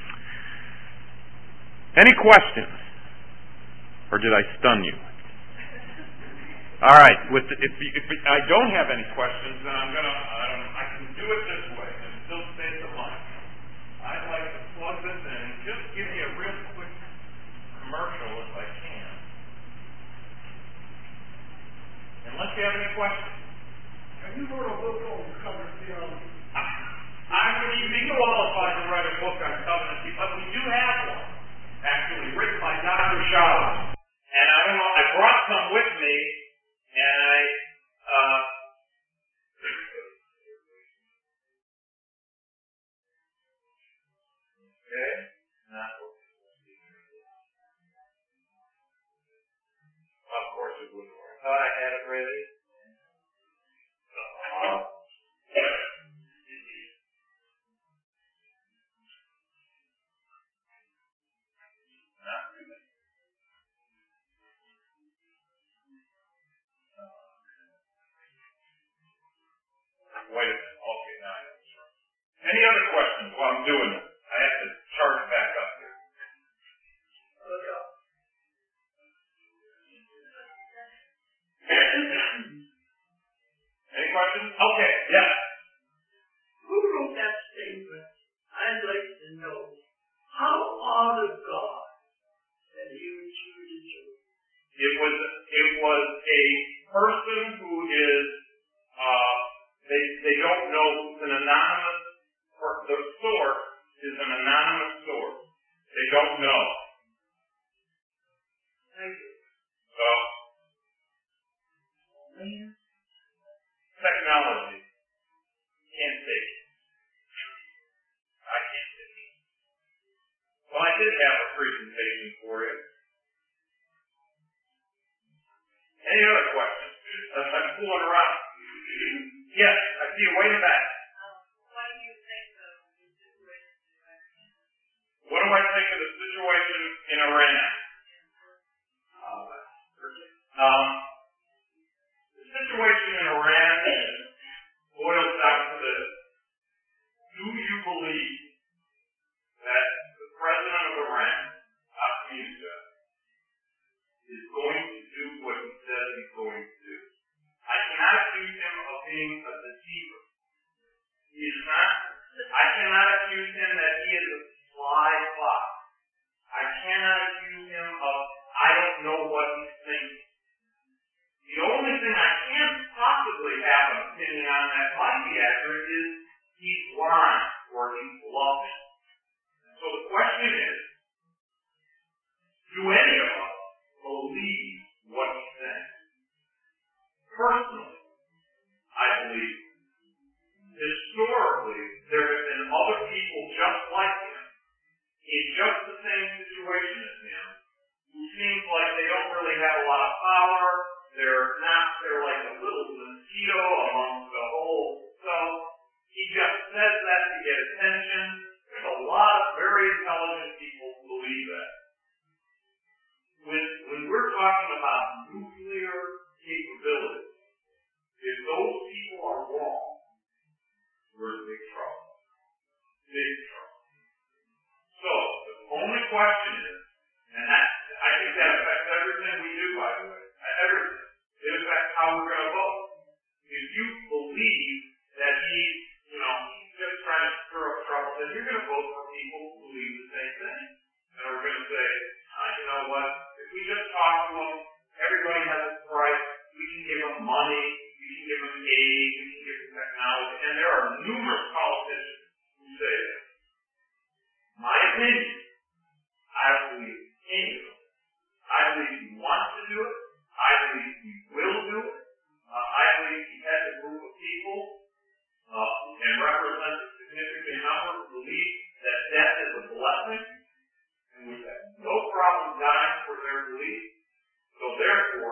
Any questions? Or did I stun you? All right. With the, if, you, if I don't have any questions, then I'm gonna. I, don't, I can do it this way and still stay at the line. I'd like to plug this in and just give you a real quick commercial if I can. Unless you have any questions. Have you wrote a book on covenant theology? I, I would even be qualified to write a book on covenant theology, but we do have one, actually, written by Doctor Shaw. And I don't know, I brought some with me, and I, uh, okay, not of course it wouldn't work. I thought I had it ready. Uh, Wait a minute. Okay, now I have Any other questions while I'm doing it? I have to charge back up here. Any questions? Okay, yes. Who wrote that statement? person who is, uh, they, they don't know, it's an anonymous, or the source is an anonymous source. They don't know. Thank you. So, technology. Can't take it. I can't take it. Well, I did have a presentation for you. Any other questions? As I'm fooling around. Yes, I see you way in the back. Um, what do you think of the situation in Iran? What do I think of the situation in Iran? Um, the situation in Iran boils down to this. Do you believe that the president of Iran, Ahmadinejad, is going to do what he says he's going to do? I cannot accuse him of being a deceiver. He is not. I cannot accuse him that he is a sly fox. I cannot accuse him of, I don't know what he's thinking. The only thing I can possibly have an opinion on that might be accurate is he's lying or he's bluffing. So the question is, do any of us believe what he's saying? Personally, I believe. Historically, there have been other people just like him, in just the same situation as him, who seems like they don't really have a lot of power. They're not, they're like a little mosquito amongst the whole. So he just says that to get attention. There's a lot of very intelligent people who believe that. When, when we're talking about nuclear capability, if those people are wrong, we're in big trouble. Big trouble. So the only question is, and that, I think that affects everything we do, by the way. Everything. It affects how we're going to vote. If you believe that he's, you know, he's just trying to stir up trouble, then you're going to vote for people who believe the same thing. And we're going to say, ah, you know what, if we just talk to them, everybody has a price, we can give them money, we can give them aid, we can give them technology, and there are numerous politicians who say that. My opinion, I don't believe any of them. I believe he wants to do it. I believe he will do it. Uh, I believe he has a group of people uh, and represents a significant number who believe that death is a blessing and we have no problem dying for their belief. So therefore,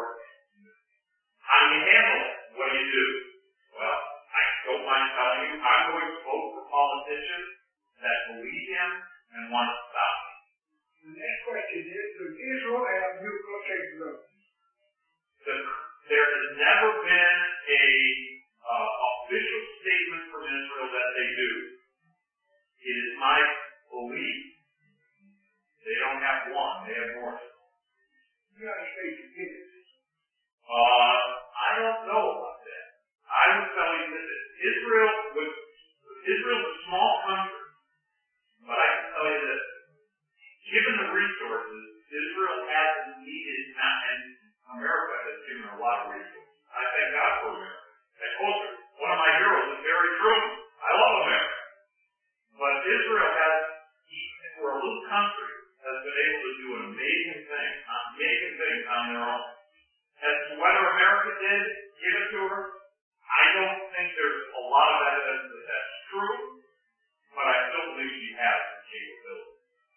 how do you handle it? What do you do? Well, I don't mind telling you, I'm going to vote for politicians that believe him and want to stop him. The next question is, does Israel have nuclear capability? The, there has never been a uh, official statement from Israel that they do. It is my belief they don't have one, they have more. The United States did it. Uh, I don't know about that. I would tell you that Israel was Israel is a small country, but I can tell you that given the resources, Israel hasn't needed, not, and America has given a lot of resources. I thank God for America. And also, one of my heroes is Harry Truman. I love America. But Israel has, for a little country, has been able to do an amazing thing, amazing things on their own. As to whether America did give it to her, I don't think there's a lot of evidence that that's true, but I still believe she has the capability.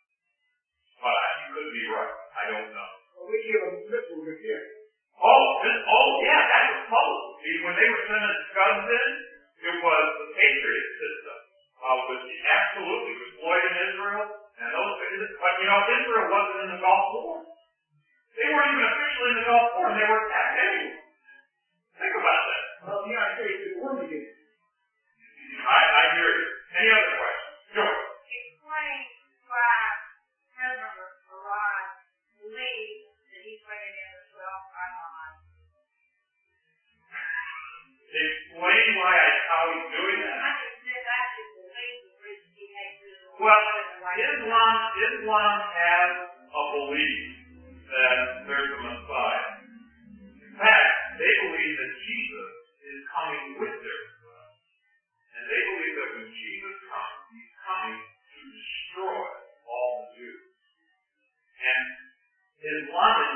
But you could be right. I don't know. Well, we give them missiles again. Oh, this, oh, yeah, that was public. See, when they were sending Scuds in, it was the Patriot system, uh, was absolutely exploiting Israel, and those things. But you know, Israel wasn't in the Gulf War. They weren't even officially in the Gulf War, and they were attacked anyway. Think about that. Well, the United States didn't want to get it. I, I hear you. Any other questions? George. Explain why President Iran believes that he's bringing in the twelve tribes online. Explain why I, how he's doing that. I just said I should believe the reason he makes this. Well, Islam, Islam has a belief that there's a Messiah. In fact, they believe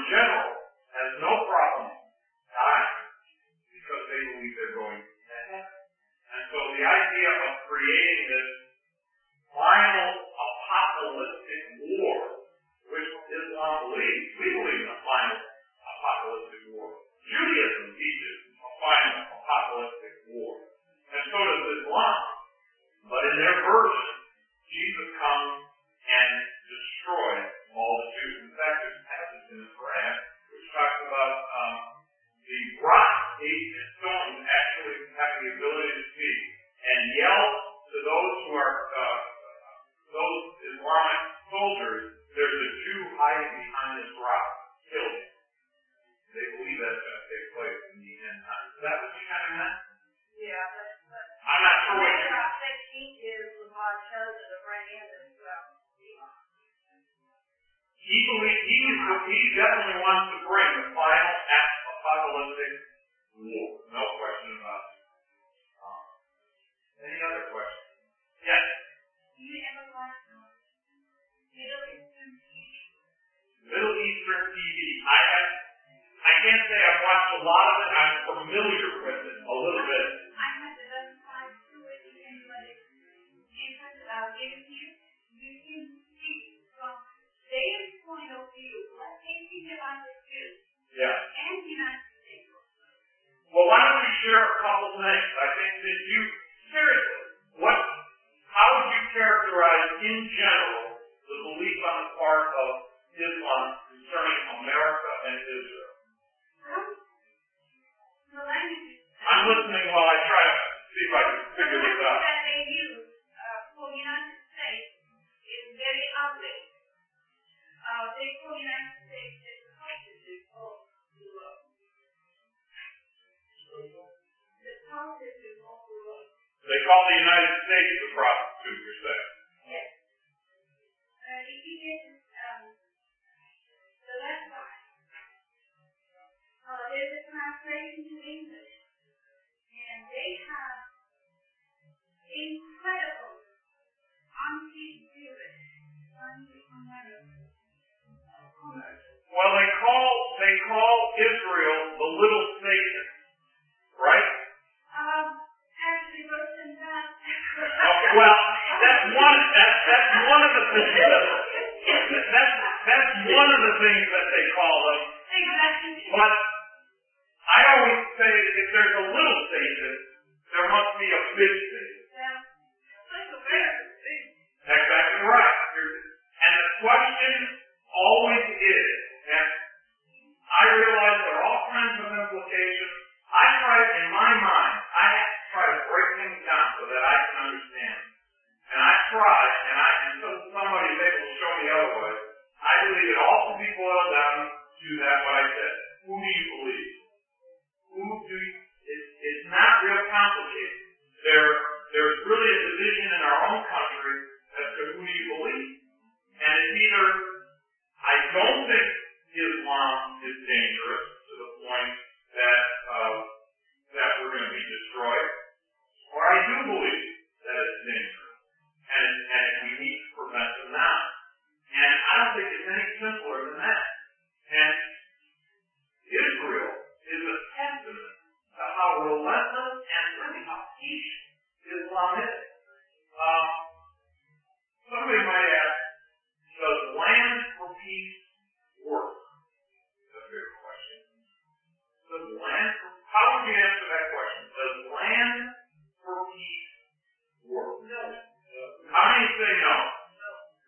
general has no problem dying because they believe they're going to heaven. And so the idea of creating this final apocalyptic war, which Islam believes, we believe in a final apocalyptic war. Judaism teaches a final apocalyptic war. And so does Islam. But in their version, Jesus comes and destroys all the Jews. In fact, there's a passage in the Quran which talks about um, the rock, eight stones actually have the ability to speak and yell to those who are uh, those Islamic soldiers, there's a Jew hiding behind this rock. Kill him. They believe that's going to take place in the end times. Is that what you kind of meant? Yeah, that's, that's I'm not sure what you about sixteen is the one chosen to bring in this well. He believes he, he definitely wants to bring the final apocalyptic war. No question about it. Um, any other questions? Yes? Do you ever watch Middle Eastern T V? Middle Eastern T V. I have. I can't say I've watched a lot of it. I'm familiar with it a little bit. I have to identify to it anyway. Different uh, interview. You can see from their point of view what they think about the Jews Yeah. and the United States. Well, why don't you share a couple things? I think that you seriously, what? How would you characterize in general the belief on the part of Islam concerning America and Israel? The language I'm listening while I try to see if I can figure this out. that they use uh, for the United States is very ugly. Uh, they call the United States as the prostitute of the world. The prostitute of the world. They call the United States the prostitute, you're saying? Yes. Uh, if you get um, the left side, uh, there's a translation to English, and they have incredible anti-Jewish, anti-American commercials. Well, they call they call Israel the little Satan, right? Um, actually, worse than that. Okay, well, that's one that's that's one of the things that, that's that's one of the things that they call them. Exactly. But I always say if there's a little Satan, there must be a big Satan. Yeah. That's a very big. Exactly right. And the question always is, and I realize there are all kinds of implications. I try, in my mind, I try to break things down so that I can understand. And I try, and I until somebody is able to show me otherwise, I believe it all can be boiled down to that what I said. Who do you believe? Who do you, it, it's not real complicated. There, there's really a division in our own country as to who do you believe. And it's either, I don't think Islam is dangerous to the point that, uh, that we're going to be destroyed, or I do believe that it's dangerous. And, and we need to prevent them now. And I don't think it's any simpler than that. And Israel is a testament to how relentless and really how patient Islam is. Uh, somebody might ask, does land for peace work? That's a fair question. Does land for, how would you answer that question? Does land for peace work? No. How many say no? No.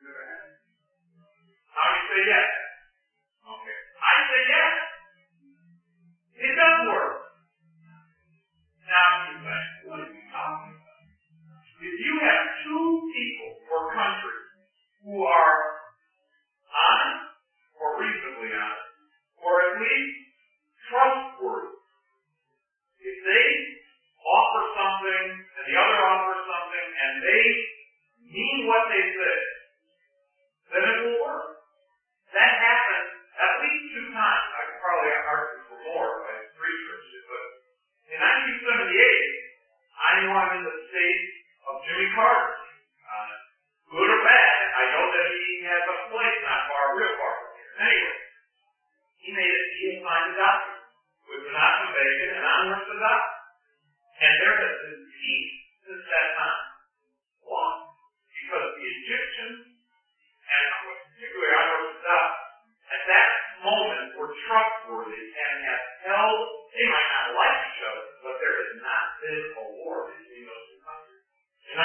How many say yes? Okay. I say yes. It does work. Now you say, what are you talking about? If you have two people or countries who are honest or reasonably honest, or at least trustworthy, if they offer something and the other offers something and they mean what they say, then it will work. That happened at least two times. I could probably argue for more if I researched it, but in nineteen seventy-eight, I knew I'm in the state of Jimmy Carter. Uh, good or bad, I know that he has a place not far, real far from here. Anyway, he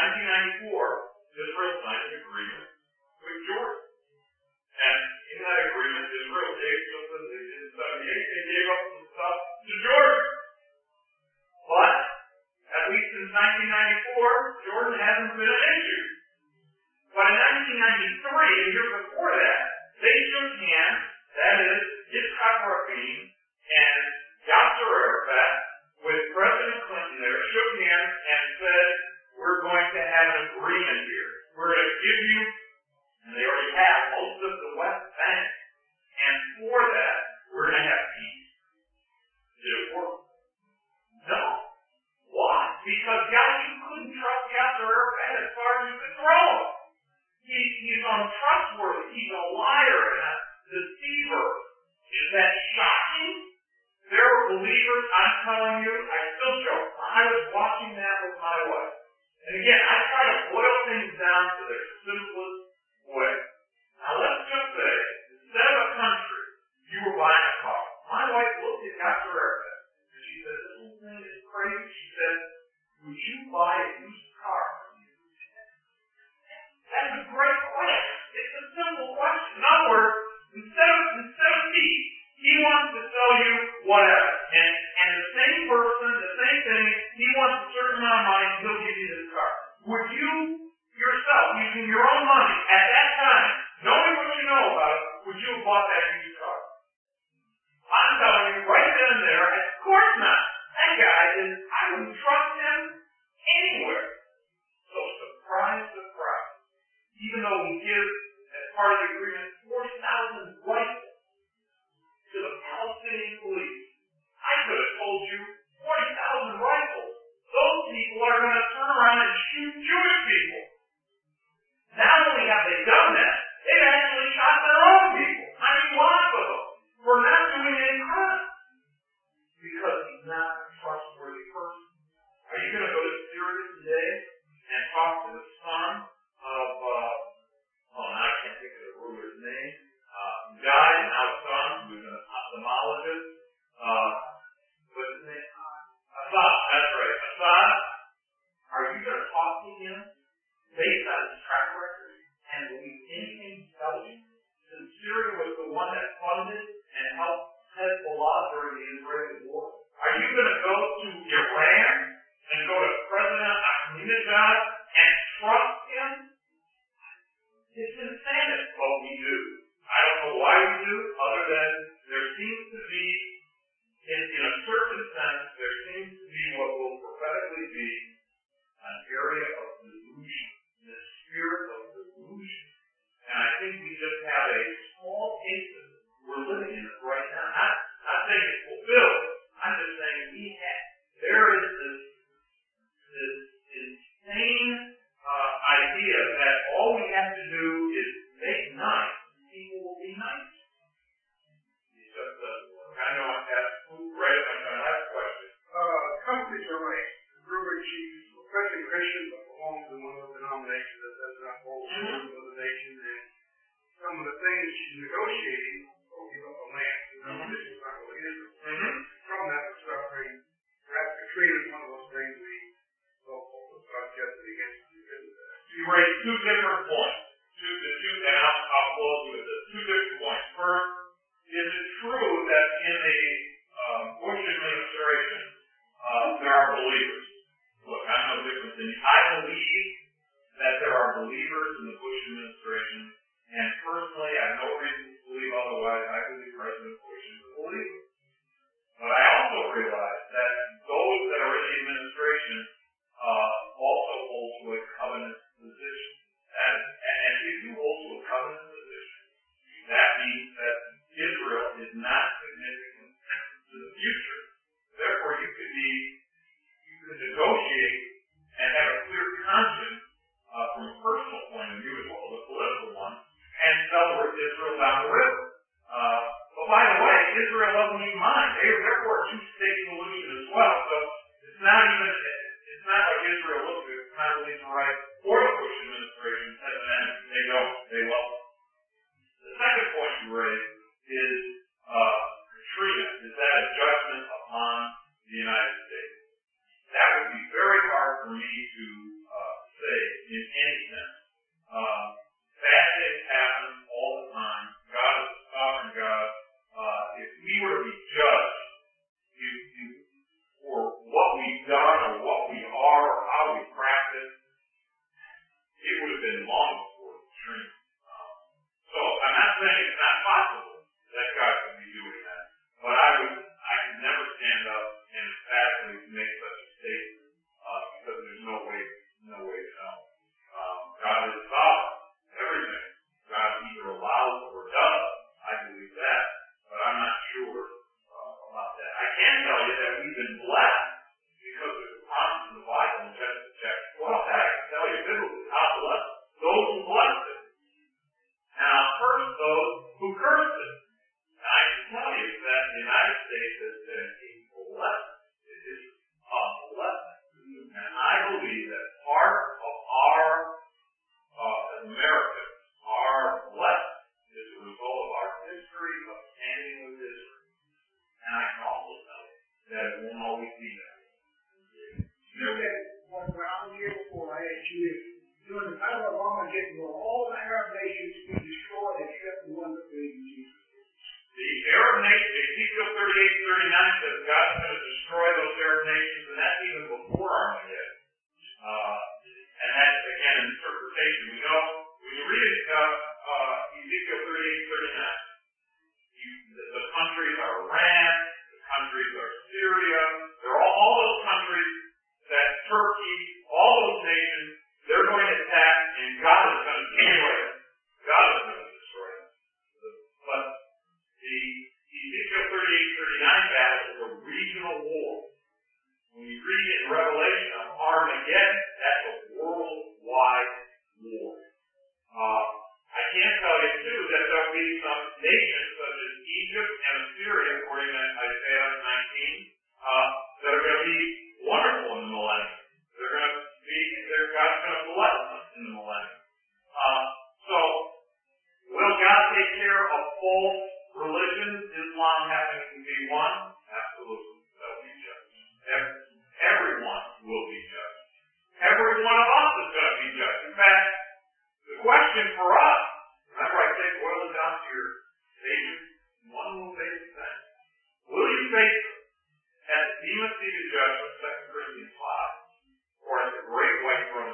nineteen ninety-four, Israel signed an agreement with Jordan. And in that agreement, Israel gave something, in seventy-eight, they gave up some stuff to Jordan. But, at least since nineteen ninety-four, Jordan hasn't been an issue. But in nineteen ninety-three, a year before that, they shook hands, that is, Yitzhak Rabin and Yasser Arafat, with President Clinton there, shook hands and said, we're going to have an agreement here. We're going to give you, and they already have, most of the West Bank. And for that, we're going to have peace. Did it work? No. Why? Because Yasser couldn't trust Yasser Arafat as far as you could throw him. He, he's untrustworthy. He's a liar and a deceiver. Is that shocking? There were believers, I'm telling you, I still joke. I was watching that with my wife. And again, I try to boil things down to their simplest way. Now let's just say, instead of a country, you were buying a car. My wife looked at Yasser Arafat, and she said, this whole thing is crazy. She said, would you buy a used car? That's a great question. It's a simple question. In other words, instead of, instead of peace, he wants to sell you whatever. And, and the same person, the same thing, he wants a certain amount of money and he'll give you this car. Would you, yourself, using your own money, at that time, knowing what you know about it, would you have bought that used car? I'm telling you right then and there, of course not. That guy is, I wouldn't trust him anywhere. So surprise, surprise. Even though we give, as part of the agreement, forty thousand rifles to the Palestinian police, I could have told you forty thousand rifles. Those people are going to turn around and shoot Jewish people. Not only have they done that, they've actually shot their own people. I mean, lots of them. For not doing any crime. Because he's not a trustworthy person. Are you going to go to Syria today and talk to the son of, uh, oh, now I can't think of the ruler's name, uh, who died, and now his son, who was an ophthalmologist, uh, what's his name? Assad, that's right. Assad, are you going to talk to him based on his track record and believe anything he tells you? Since Syria was the one that funded and helped Hezbollah during the Israeli war, are you going to go to Iran and go to President Ahmadinejad and trust him? It's insanity what we do. I don't know why we do, other than there seems to be, in, in a certain sense, there seems to be what will prophetically be an area of delusion, the spirit of delusion. And I think we just have a small taste of it. We're living in it right now. Not, not saying it's fulfilled. I'm just saying we have. There is this, this insane uh, idea that all we have to do is make nice. People will be nice. It just doesn't work. I know I'm asking right up my last question. Uh, companies are right. Brewer chiefs, especially Christians, but belong to one of the denominations that does not hold to mm-hmm. the nation. And some of the things she's negotiating will give up a land. Mm-hmm. This is not what it is. Mm-hmm. From that perspective, perhaps the trade is one of those things we so suggested against because of that. You raised two different points. Two, the two, and I'll, I'll close with this. Two different points. First, is it true that in the um, Bush administration uh, there are believers? Look, I'm no different than you. I believe that there are believers in the Bush administration, and personally, I have no reason to believe otherwise. I believe President Bush is a believer. But I also realize that those that are in the administration uh, also hold to a covenant position. And, and if you hold to a covenant position, that means that Israel is not significant to the future. Therefore, you could be, you could negotiate and have a clear conscience uh, from a personal point of view as well as a political one, and celebrate Israel down the river. Uh, but by the way, Israel doesn't even mind. They, they're for a two-state solution as well. So it's not even, it's not like Israel looks at it, not really the right or the Bush administration as an enemy. They don't. They love it. The second point you raised is uh, Katrina. Is that a judgment upon the United States? That would be very hard for me to uh, say in any sense. Uh, bad things happen all the time. God is a sovereign God. Uh, if we were to be judged you, you, for what we've done or what we are or how we practice, it would have been long before the dream. Um, so I'm not saying it's not possible that God could be doing that, but I would, I could never stand up and emphatically make such a statement uh, because there's no way, no way to know. Um, God is sovereign. Everything God either allows or does. I believe that, but I'm not sure uh, about that. I can tell you that we've been blessed because there's a promise in the Bible in Genesis chapter twelve. That I can tell you biblically. God bless those who bless it, and I'll curse those who curse it. And I can tell you that the United States has been a blessing. It is a blessing, and I believe that part of our uh, as Americans, our blessing is a result of our history of standing with Israel. And I can also tell you that it won't always be that way. You know, when I was here before, I asked you if during the time of Armageddon, will all the Arab nations be destroyed except the one that believes in Jesus? The Arab nation, Ezekiel thirty-eight, thirty-nine says God's going to destroy those Arab nations, and that's even before Armageddon. Uh, and that's, again, an interpretation. We know, when you read it, uh, uh, Ezekiel thirty-eight, thirty-nine, you, the, the countries are Iran, the countries are Syria, they're all, all those countries that Turkey, all those nations, they're going to attack, and God is going to destroy them. God is going to destroy them. But the Ezekiel thirty-eight, thirty-nine battle is a regional war. When you read it in Revelation of Armageddon, that's a worldwide war. Uh, I can tell you, too, that there will be some nations such as Egypt and Assyria, according to Isaiah nineteen, uh, that are going to be wonderful in the millennium. They're going to be, they're, God's going to bless them in the millennium. Uh, so, will God take care of false religions, Islam happening to be one? Absolutely. That will be judged. Every, everyone will be judged. Every one of us is going to be judged. In fact, the question for us, remember I say boil it down to your statement, one little basic thing. Will you face at the demon seated judgment, Second Corinthians five, or at the great white throne?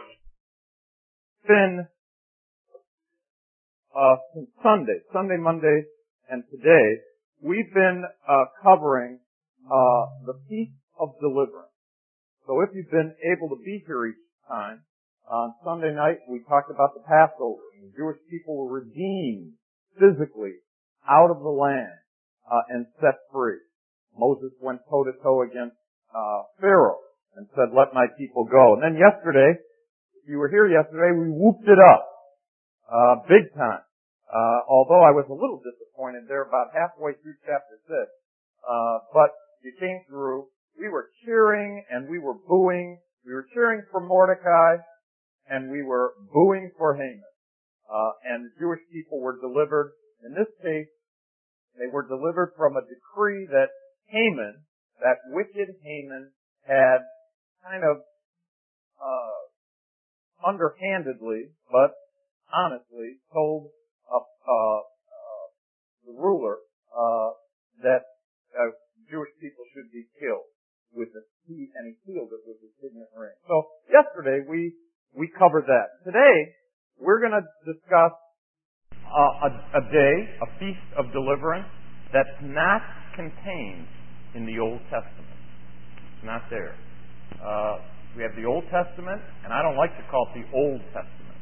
Been uh, since Sunday, Sunday, Monday, and today, we've been uh, covering uh, the Feast of Deliverance. So if you've been able to be here each time, on Sunday night we talked about the Passover. And the Jewish people were redeemed physically out of the land uh, and set free. Moses went toe to toe against uh, Pharaoh and said, "Let my people go." And then yesterday, if you were here yesterday, we whooped it up uh, big time. Uh, although I was a little disappointed there about halfway through chapter six, uh, but you came through. We were cheering and we were booing. We were cheering for Mordecai and we were booing for Haman. Uh, and the Jewish people were delivered. In this case, they were delivered from a decree that Haman, that wicked Haman, had kind of uh, underhandedly, but honestly, told uh, uh, uh, the ruler uh, that uh, Jewish people should be killed with the he, and he healed it with his signet ring. So yesterday we we covered that. Today we're going to discuss uh, a, a day, a feast of deliverance that's not contained in the Old Testament. It's not there. Uh, we have the Old Testament, and I don't like to call it the Old Testament.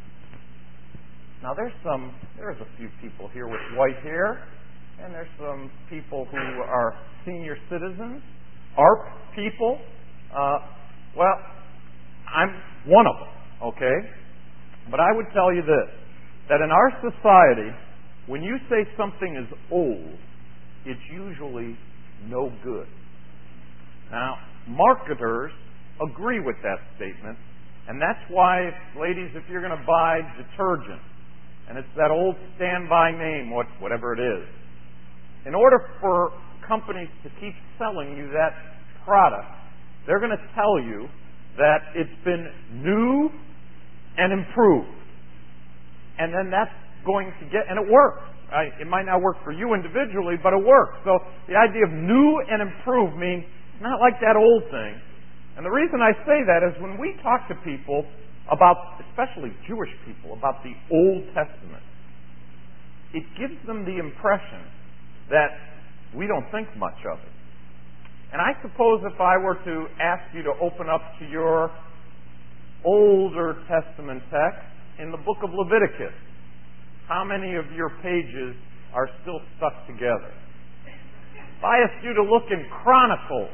Now there's some, there's a few people here with white hair, and there's some people who are senior citizens, our people. Uh, well, I'm one of them, okay? But I would tell you this, that in our society, when you say something is old, it's usually no good. Now, marketers agree with that statement, and that's why, ladies, if you're going to buy detergent, and it's that old standby name, what, whatever it is, in order for companies to keep selling you that product, they're going to tell you that it's been new and improve. And then that's going to get, and it works. Right? It might not work for you individually, but it works. So the idea of new and improved means it's not like that old thing. And the reason I say that is when we talk to people about, especially Jewish people, about the Old Testament, it gives them the impression that we don't think much of it. And I suppose if I were to ask you to open up to your Older Testament text in the book of Leviticus, how many of your pages are still stuck together? If I asked you to look in Chronicles,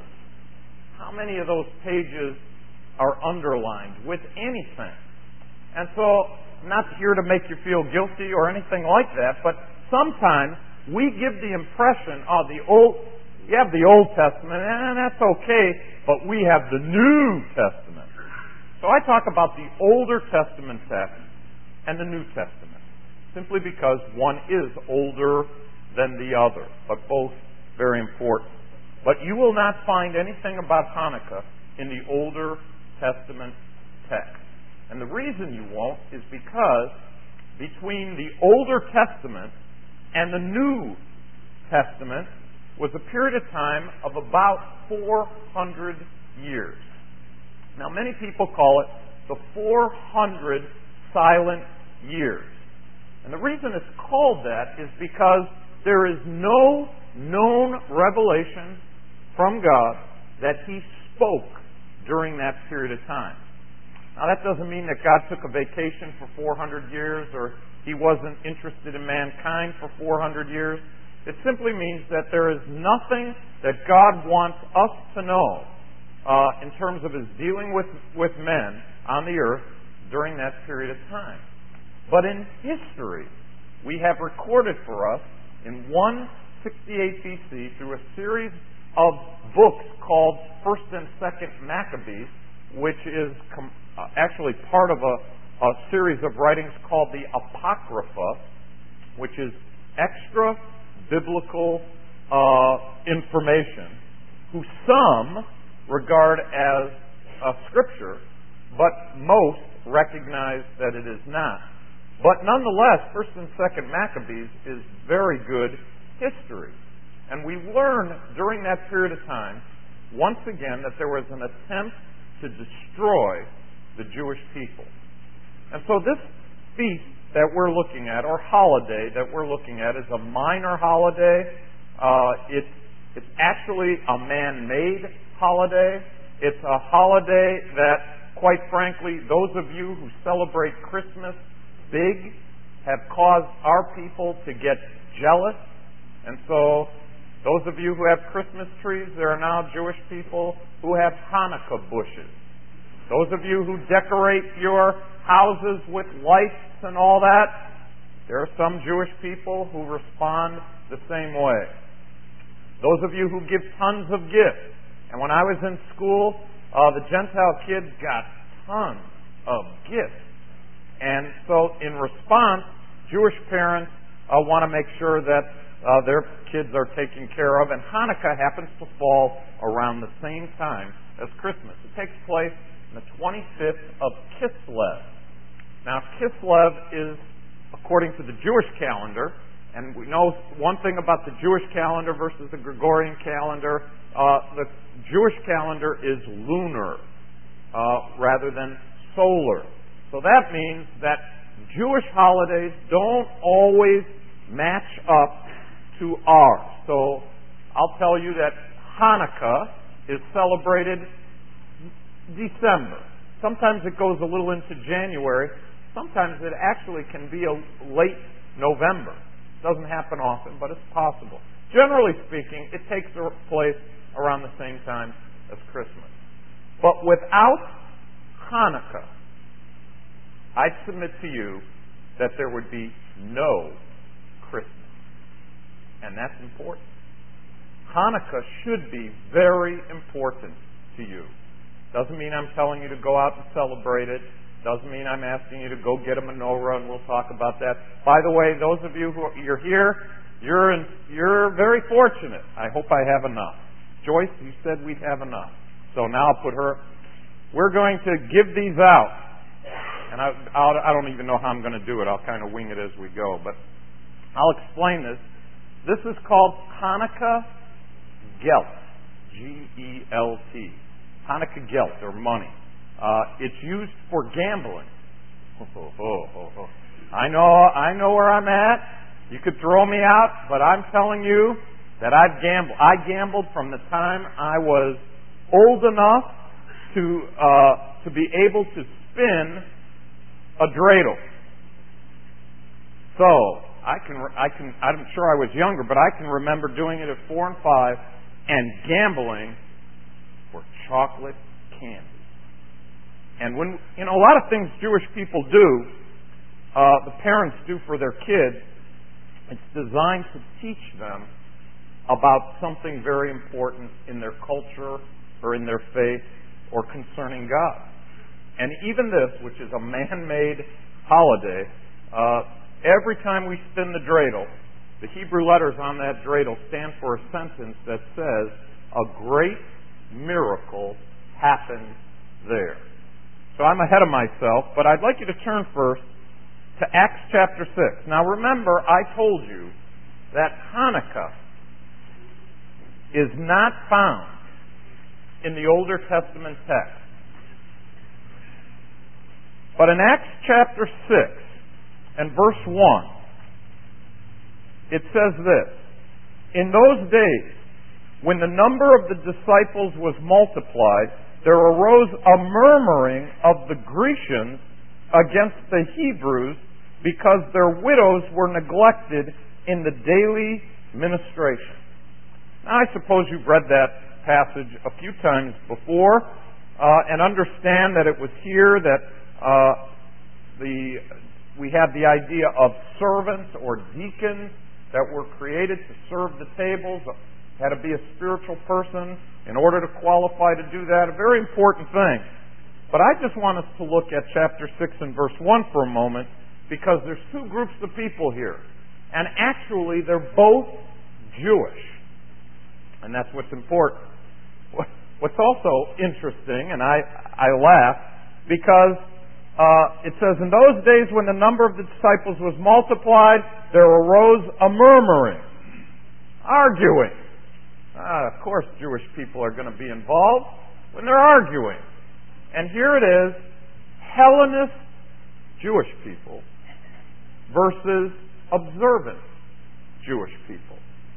how many of those pages are underlined with anything? And so, I'm not here to make you feel guilty or anything like that, but sometimes we give the impression, oh, the old, you have the Old Testament, and that's okay, but we have the New Testament. So I talk about the Older Testament text and the New Testament, simply because one is older than the other, but both very important. But you will not find anything about Hanukkah in the Older Testament text. And the reason you won't is because between the Older Testament and the New Testament was a period of time of about four hundred years. Now, many people call it the four hundred silent years. And the reason it's called that is because there is no known revelation from God that He spoke during that period of time. Now, that doesn't mean that God took a vacation for four hundred years or He wasn't interested in mankind for four hundred years. It simply means that there is nothing that God wants us to know uh, in terms of His dealing with, with men on the earth during that period of time. But in history, we have recorded for us in one sixty-eight B C through a series of books called First and Second Maccabees, which is com- uh, actually part of a, a series of writings called the Apocrypha, which is extra biblical uh, information, who some regard as uh, scripture, but most recognize that it is not. But nonetheless, First and Second Maccabees is very good history. And we learn during that period of time, once again, that there was an attempt to destroy the Jewish people. And so this feast that we're looking at, or holiday that we're looking at, is a minor holiday. Uh, it's, it's actually a man-made holiday. It's a holiday that, quite frankly, those of you who celebrate Christmas big have caused our people to get jealous. And so those of you who have Christmas trees, there are now Jewish people who have Hanukkah bushes. Those of you who decorate your houses with lights and all that, there are some Jewish people who respond the same way. Those of you who give tons of gifts. And when I was in school, uh, the Gentile kids got tons of gifts. And so in response, Jewish parents uh, want to make sure that uh, their kids are taken care of. And Hanukkah happens to fall around the same time as Christmas. It takes place on the twenty-fifth of Kislev. Now, Kislev is, according to the Jewish calendar, and we know one thing about the Jewish calendar versus the Gregorian calendar. Uh, the Jewish calendar is lunar uh, rather than solar. So that means that Jewish holidays don't always match up to ours. So I'll tell you that Hanukkah is celebrated December. Sometimes it goes a little into January. Sometimes it actually can be a late November. It doesn't happen often, but it's possible. Generally speaking, it takes place around the same time as Christmas. But without Hanukkah, I submit to you that there would be no Christmas. And that's important. Hanukkah should be very important to you. Doesn't mean I'm telling you to go out and celebrate it. Doesn't mean I'm asking you to go get a menorah, and we'll talk about that. By the way, those of you who are you're here, you're in, you're very fortunate. I hope I have enough. Joyce, you said we'd have enough. So now I'll put her. We're going to give these out. and I, I'll, I don't even know how I'm going to do it. I'll kind of wing it as we go, but I'll explain this. This is called Hanukkah Gelt, G E L T. Hanukkah Gelt, or money. Uh, it's used for gambling. Oh, oh, oh, oh. I know, I know where I'm at. You could throw me out, but I'm telling you that I've gambled. I gambled from the time I was old enough to uh, to be able to spin a dreidel. So I can, I can, I'm sure I was younger, but I can remember doing it at four and five and gambling for chocolate candy. And when, you know, a lot of things Jewish people do, uh, the parents do for their kids, it's designed to teach them about something very important in their culture or in their faith or concerning God. And even this, which is a man-made holiday, uh, every time we spin the dreidel, the Hebrew letters on that dreidel stand for a sentence that says, a great miracle happened there. So I'm ahead of myself, but I'd like you to turn first to Acts chapter six. Now remember, I told you that Hanukkah is not found in the Older Testament text. But in Acts chapter six and verse one, it says this: in those days, when the number of the disciples was multiplied, there arose a murmuring of the Grecians against the Hebrews because their widows were neglected in the daily ministration. Now, I suppose you've read that passage a few times before uh, and understand that it was here that uh, the we have the idea of servants or deacons that were created to serve the tables. Had to be a spiritual person in order to qualify to do that. A very important thing. But I just want us to look at chapter six and verse one for a moment, because there's two groups of people here. And actually, they're both Jewish. And that's what's important. What's also interesting, and I, I laugh, because uh, it says, in those days when the number of the disciples was multiplied, there arose a murmuring, arguing. Ah, of course Jewish people are going to be involved when they're arguing. And here it is, Hellenist Jewish people versus observant Jewish people.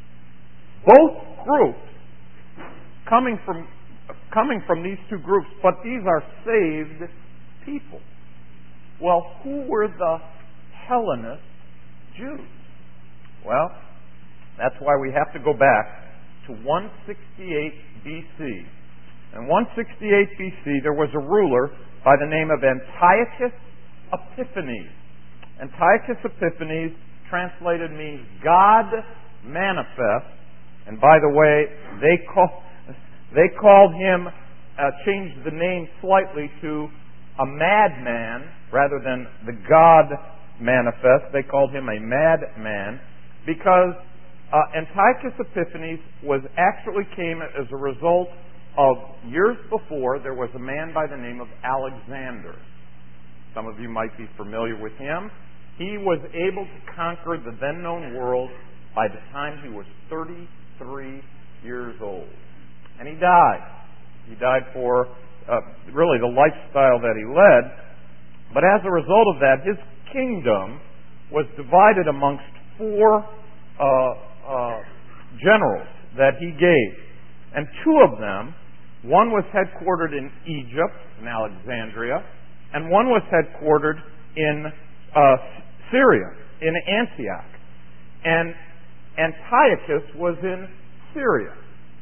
Both groups coming from coming from these two groups, but these are saved people. Well, who were the Hellenist Jews? Well, that's why we have to go back to one sixty-eight B C. In one sixty-eight B C, there was a ruler by the name of Antiochus Epiphanes. Antiochus Epiphanes, translated, means God manifest. And by the way, they call, they called him, uh, changed the name slightly to a madman rather than the God manifest. They called him a madman because Uh, Antiochus Epiphanes was actually came as a result of years before there was a man by the name of Alexander. Some of you might be familiar with him. He was able to conquer the then known world by the time he was thirty-three years old. And he died. He died for uh, really the lifestyle that he led. But as a result of that, his kingdom was divided amongst four uh, Uh, generals that he gave. And two of them, one was headquartered in Egypt, in Alexandria, and one was headquartered in uh, Syria, in Antioch. And Antiochus was in Syria.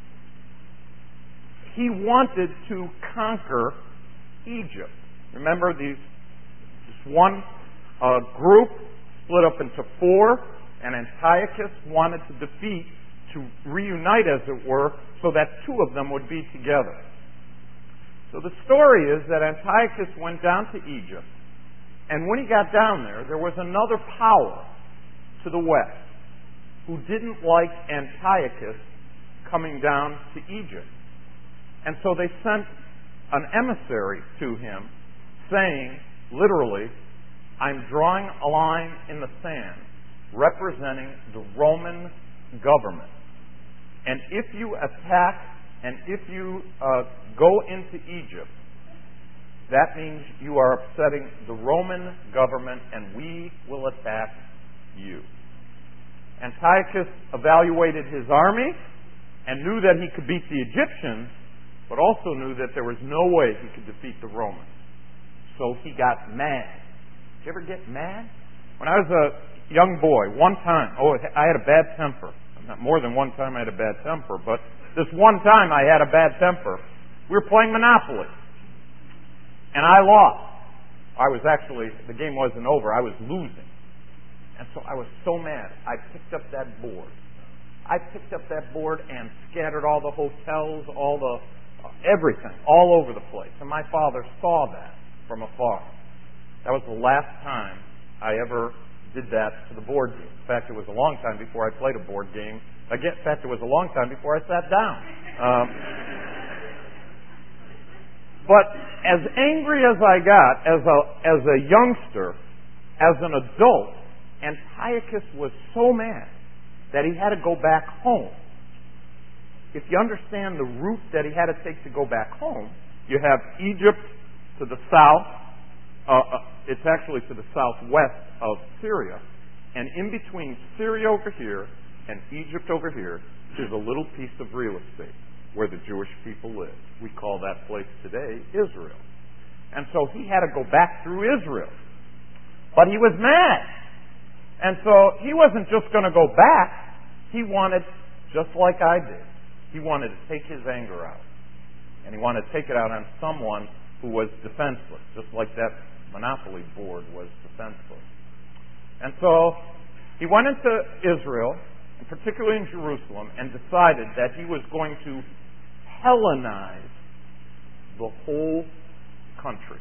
He wanted to conquer Egypt. Remember, these this one uh, group split up into four. And Antiochus wanted to defeat, to reunite as it were, so that two of them would be together. So the story is that Antiochus went down to Egypt, and when he got down there, there was another power to the west who didn't like Antiochus coming down to Egypt. And so they sent an emissary to him saying literally, I'm drawing a line in the sand representing the Roman government. And if you attack and if you uh, go into Egypt, that means you are upsetting the Roman government and we will attack you. Antiochus evaluated his army and knew that he could beat the Egyptians, but also knew that there was no way he could defeat the Romans. So he got mad. Did you ever get mad? When I was a young boy, one time, oh, I had a bad temper. Not more than one time I had a bad temper, but this one time I had a bad temper. We were playing Monopoly. And I lost. I was actually, the game wasn't over. I was losing. And so I was so mad. I picked up that board. I picked up that board and scattered all the hotels, all the, uh, everything, all over the place. And my father saw that from afar. That was the last time I ever did that to the board game. In fact, it was a long time before I played a board game. Again, in fact, it was a long time before I sat down. Um, but as angry as I got as a as a youngster, as an adult, Antiochus was so mad that he had to go back home. If you understand the route that he had to take to go back home, you have Egypt to the south. Uh, uh, it's actually to the southwest of Syria. And in between Syria over here and Egypt over here is a little piece of real estate where the Jewish people live. We call that place today Israel. And so he had to go back through Israel. But he was mad. And so he wasn't just going to go back. He wanted, just like I did, he wanted to take his anger out. And he wanted to take it out on someone who was defenseless, just like that Monopoly board was defenseless. And so he went into Israel, and particularly in Jerusalem, and decided that he was going to Hellenize the whole country.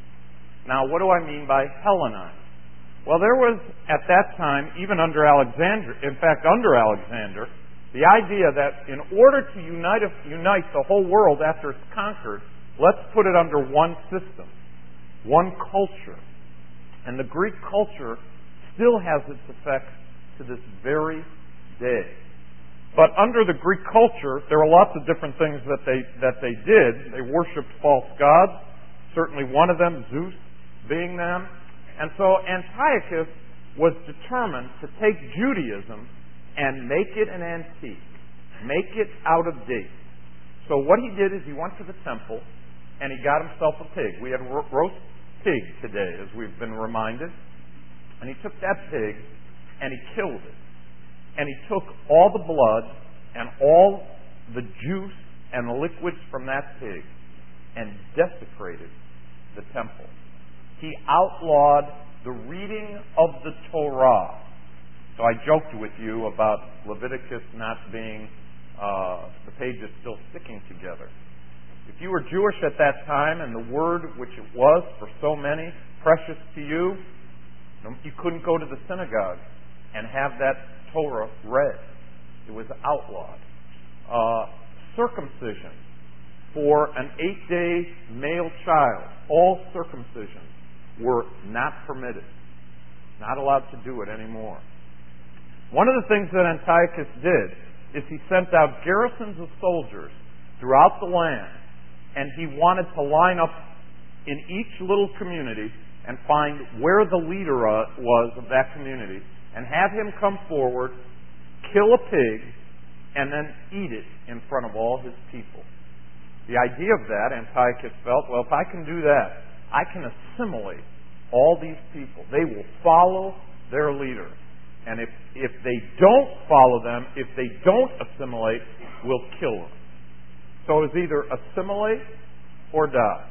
Now, what do I mean by Hellenize? Well, there was, at that time, even under Alexander, in fact, under Alexander, the idea that in order to unite, unite the whole world after it's conquered, let's put it under one system, one culture. And the Greek culture still has its effects to this very day. But under the Greek culture, there are lots of different things that they that they did. They worshipped false gods, certainly one of them, Zeus, being them. And so Antiochus was determined to take Judaism and make it an antique, make it out of date. So what he did is he went to the temple and he got himself a pig. We had roast pig today, as we've been reminded. And he took that pig and he killed it. And he took all the blood and all the juice and the liquids from that pig and desecrated the temple. He outlawed the reading of the Torah. So I joked with you about Leviticus not being, uh, the pages still sticking together. If you were Jewish at that time and the word which it was for so many precious to you, you couldn't go to the synagogue and have that Torah read. It was outlawed. Uh, circumcision for an eight-day male child, all circumcisions were not permitted. Not allowed to do it anymore. One of the things that Antiochus did is he sent out garrisons of soldiers throughout the land, and he wanted to line up in each little community and find where the leader uh, was of that community and have him come forward, kill a pig, and then eat it in front of all his people. The idea of that, Antiochus felt, well, if I can do that, I can assimilate all these people. They will follow their leader. And if, if they don't follow them, if they don't assimilate, we'll kill them. So it was either assimilate or die.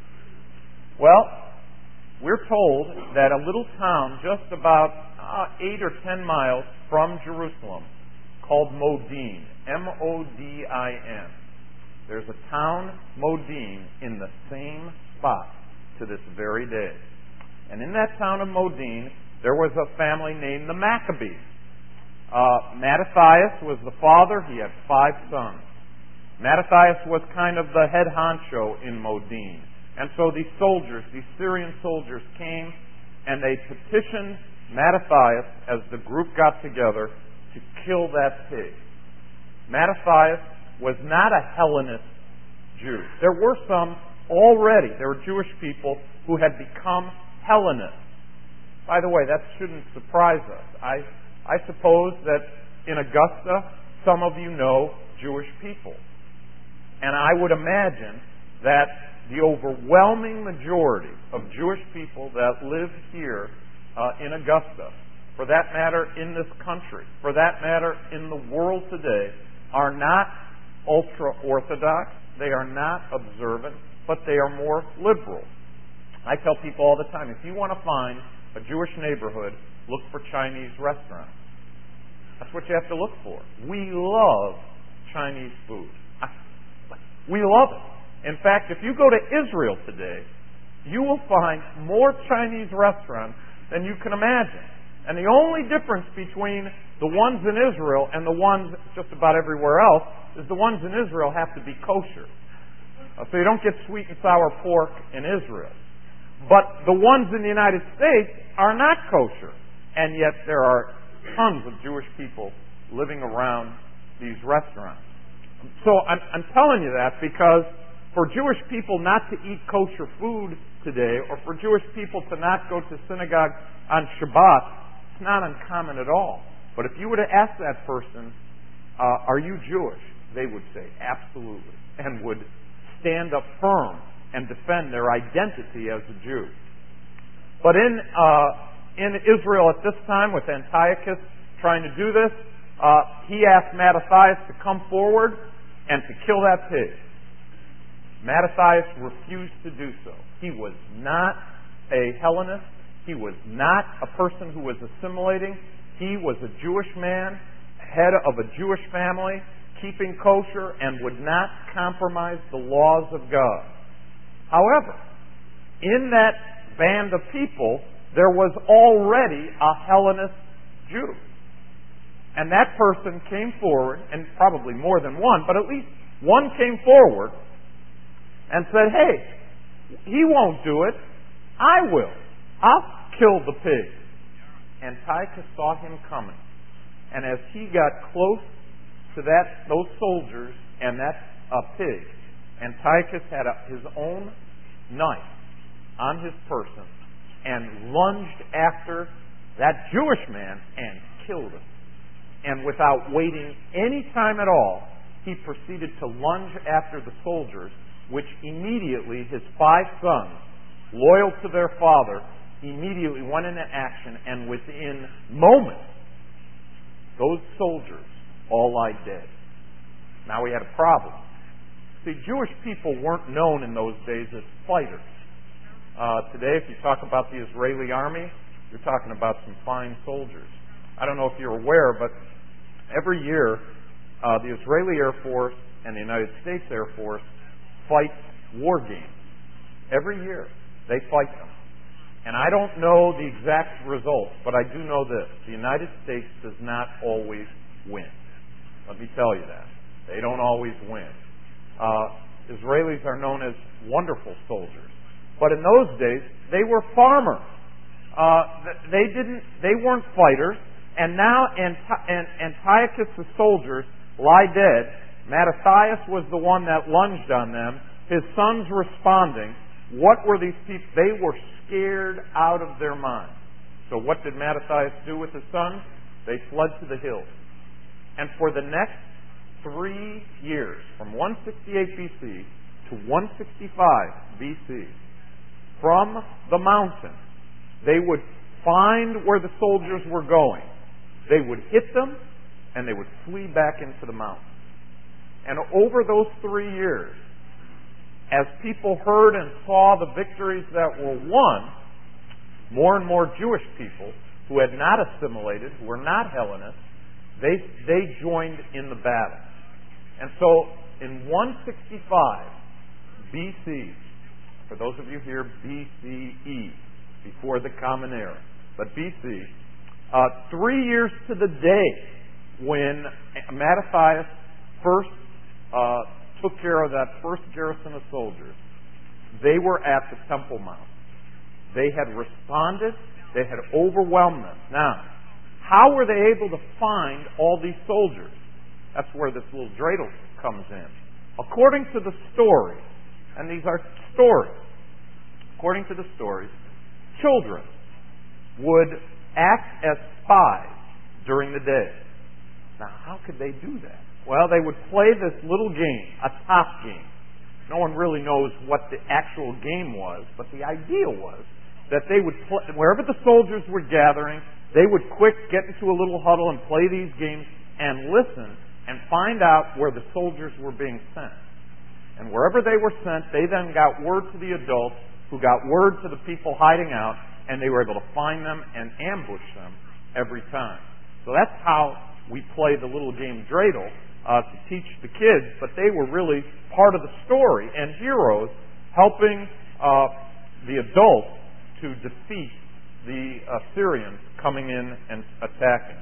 Well, we're told that a little town just about uh, eight or ten miles from Jerusalem called Modin, M O D I N. There's a town, Modin, in the same spot to this very day. And in that town of Modin, there was a family named the Maccabees. Uh, Mattathias was the father. He had five sons. Mattathias was kind of the head honcho in Modin. And so these soldiers, these Syrian soldiers came and they petitioned Mattathias as the group got together to kill that pig. Mattathias was not a Hellenist Jew. There were some already, there were Jewish people who had become Hellenists. By the way, that shouldn't surprise us. I, I suppose that in Augusta, some of you know Jewish people. And I would imagine that the overwhelming majority of Jewish people that live here uh, in Augusta, for that matter in this country, for that matter in the world today, are not ultra-Orthodox, they are not observant, but they are more liberal. I tell people all the time, if you want to find a Jewish neighborhood, look for Chinese restaurants. That's what you have to look for. We love Chinese food. We love it. In fact, if you go to Israel today, you will find more Chinese restaurants than you can imagine. And the only difference between the ones in Israel and the ones just about everywhere else is the ones in Israel have to be kosher. Uh, so you don't get sweet and sour pork in Israel. But the ones in the United States are not kosher. And yet there are tons of Jewish people living around these restaurants. So I'm, I'm telling you that because for Jewish people not to eat kosher food today, or for Jewish people to not go to synagogue on Shabbat, it's not uncommon at all. But if you were to ask that person, uh, are you Jewish? They would say, absolutely, and would stand up firm and defend their identity as a Jew. But in uh, in Israel at this time, with Antiochus trying to do this, uh, he asked Mattathias to come forward and to kill that pig. Mattathias refused to do so. He was not a Hellenist. He was not a person who was assimilating. He was a Jewish man, head of a Jewish family, keeping kosher, and would not compromise the laws of God. However, in that band of people, there was already a Hellenist Jew. And that person came forward, and probably more than one, but at least one came forward and said, hey, he won't do it. I will. I'll kill the pig. Antiochus saw him coming. And as he got close to that, those soldiers and that uh, pig, Antiochus had a, his own knife on his person and lunged after that Jewish man and killed him. And without waiting any time at all, he proceeded to lunge after the soldiers, which immediately his five sons, loyal to their father, immediately went into action, and within moments, those soldiers all lied dead. Now we had a problem. See, Jewish people weren't known in those days as fighters. Uh, today, if you talk about the Israeli army, you're talking about some fine soldiers. I don't know if you're aware, but every year, uh, the Israeli Air Force and the United States Air Force fight war games. Every year, they fight them. And I don't know the exact results, but I do know this. The United States does not always win. Let me tell you that. They don't always win. Uh, Israelis are known as wonderful soldiers. But in those days, they were farmers. Uh, they didn't. They weren't fighters. And now Anti- Antiochus' soldiers lie dead. Mattathias was the one that lunged on them. His sons responding. What were these people? They were scared out of their minds. So what did Mattathias do with his sons? They fled to the hills. And for the next three years, from one sixty-eight B C to one sixty-five B C, from the mountain, they would find where the soldiers were going. They would hit them, and they would flee back into the mountains. And over those three years, as people heard and saw the victories that were won, more and more Jewish people who had not assimilated, who were not Hellenists, they, they joined in the battle. And so in one sixty-five B C, for those of you here, B C E, before the Common Era, but B C, uh, three years to the day when Mattathias first uh, took care of that first garrison of soldiers, they were at the Temple Mount. They had responded. They had overwhelmed them. Now, how were they able to find all these soldiers? That's where this little dreidel comes in. According to the story, and these are stories, according to the stories, children would act as spies during the day. Now, how could they do that? Well, they would play this little game, a top game. No one really knows what the actual game was, but the idea was that they would play, wherever the soldiers were gathering, they would quick get into a little huddle and play these games and listen and find out where the soldiers were being sent. And wherever they were sent, they then got word to the adults, who got word to the people hiding out, and they were able to find them and ambush them every time. So that's how we play the little game dreidel uh, to teach the kids, but they were really part of the story and heroes helping uh, the adults to defeat the Assyrians coming in and attacking.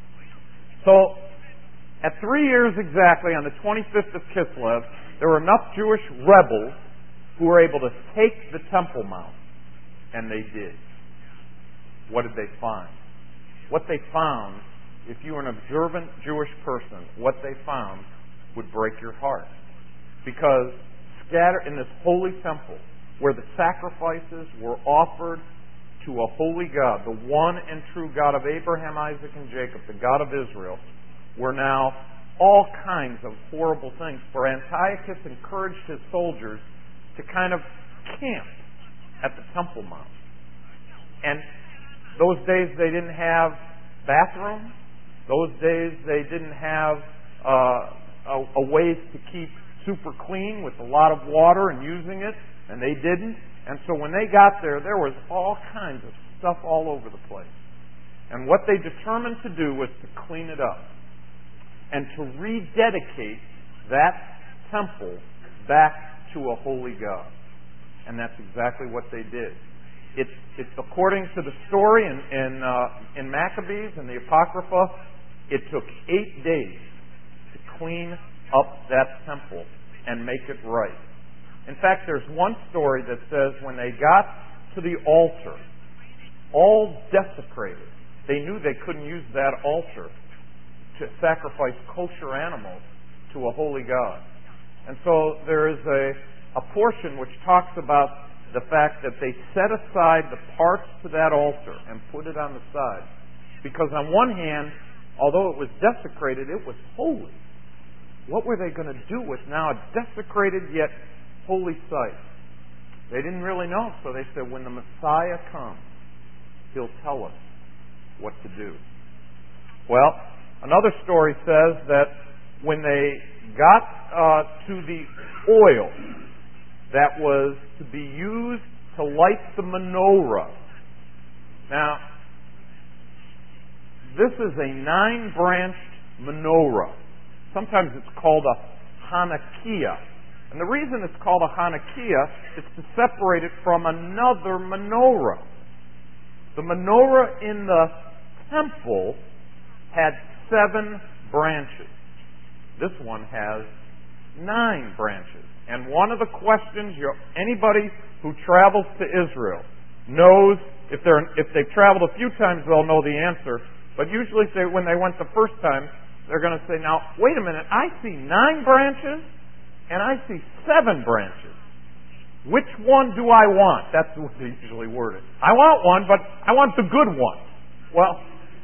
So, at three years exactly, on the twenty-fifth of Kislev, there were enough Jewish rebels who were able to take the Temple Mount. And they did. What did they find? What they found, if you were an observant Jewish person, what they found would break your heart. Because scattered in this holy temple, where the sacrifices were offered to a holy God, the one and true God of Abraham, Isaac, and Jacob, the God of Israel, were now all kinds of horrible things. For Antiochus encouraged his soldiers to kind of camp at the Temple Mount. And those days they didn't have bathrooms. Those days they didn't have uh, a, a ways to keep super clean with a lot of water and using it, and they didn't. And so when they got there, there was all kinds of stuff all over the place. And what they determined to do was to clean it up and to rededicate that temple back to a holy God. And that's exactly what they did. It's, it's according to the story in, in, uh, in Maccabees and the Apocrypha, it took eight days to clean up that temple and make it right. In fact, there's one story that says when they got to the altar, all desecrated, they knew they couldn't use that altar to sacrifice kosher animals to a holy God. And so there is a, a portion which talks about the fact that they set aside the parts to that altar and put it on the side. Because on one hand, although it was desecrated, it was holy. What were they going to do with now a desecrated yet holy site? They didn't really know, so they said, when the Messiah comes, he'll tell us what to do. Well, another story says that when they got uh, to the oil that was to be used to light the menorah. Now, this is a nine-branched menorah. Sometimes it's called a Hanukkah. And the reason it's called a Hanukkah is to separate it from another menorah. The menorah in the temple had seven branches. This one has nine branches. And one of the questions, you, anybody who travels to Israel knows, if they're if they've traveled a few times, they'll know the answer. But usually, say when they went the first time, they're going to say, "Now, wait a minute! I see nine branches, and I see seven branches. Which one do I want?" That's what they usually word it. I want one, but I want the good one. Well,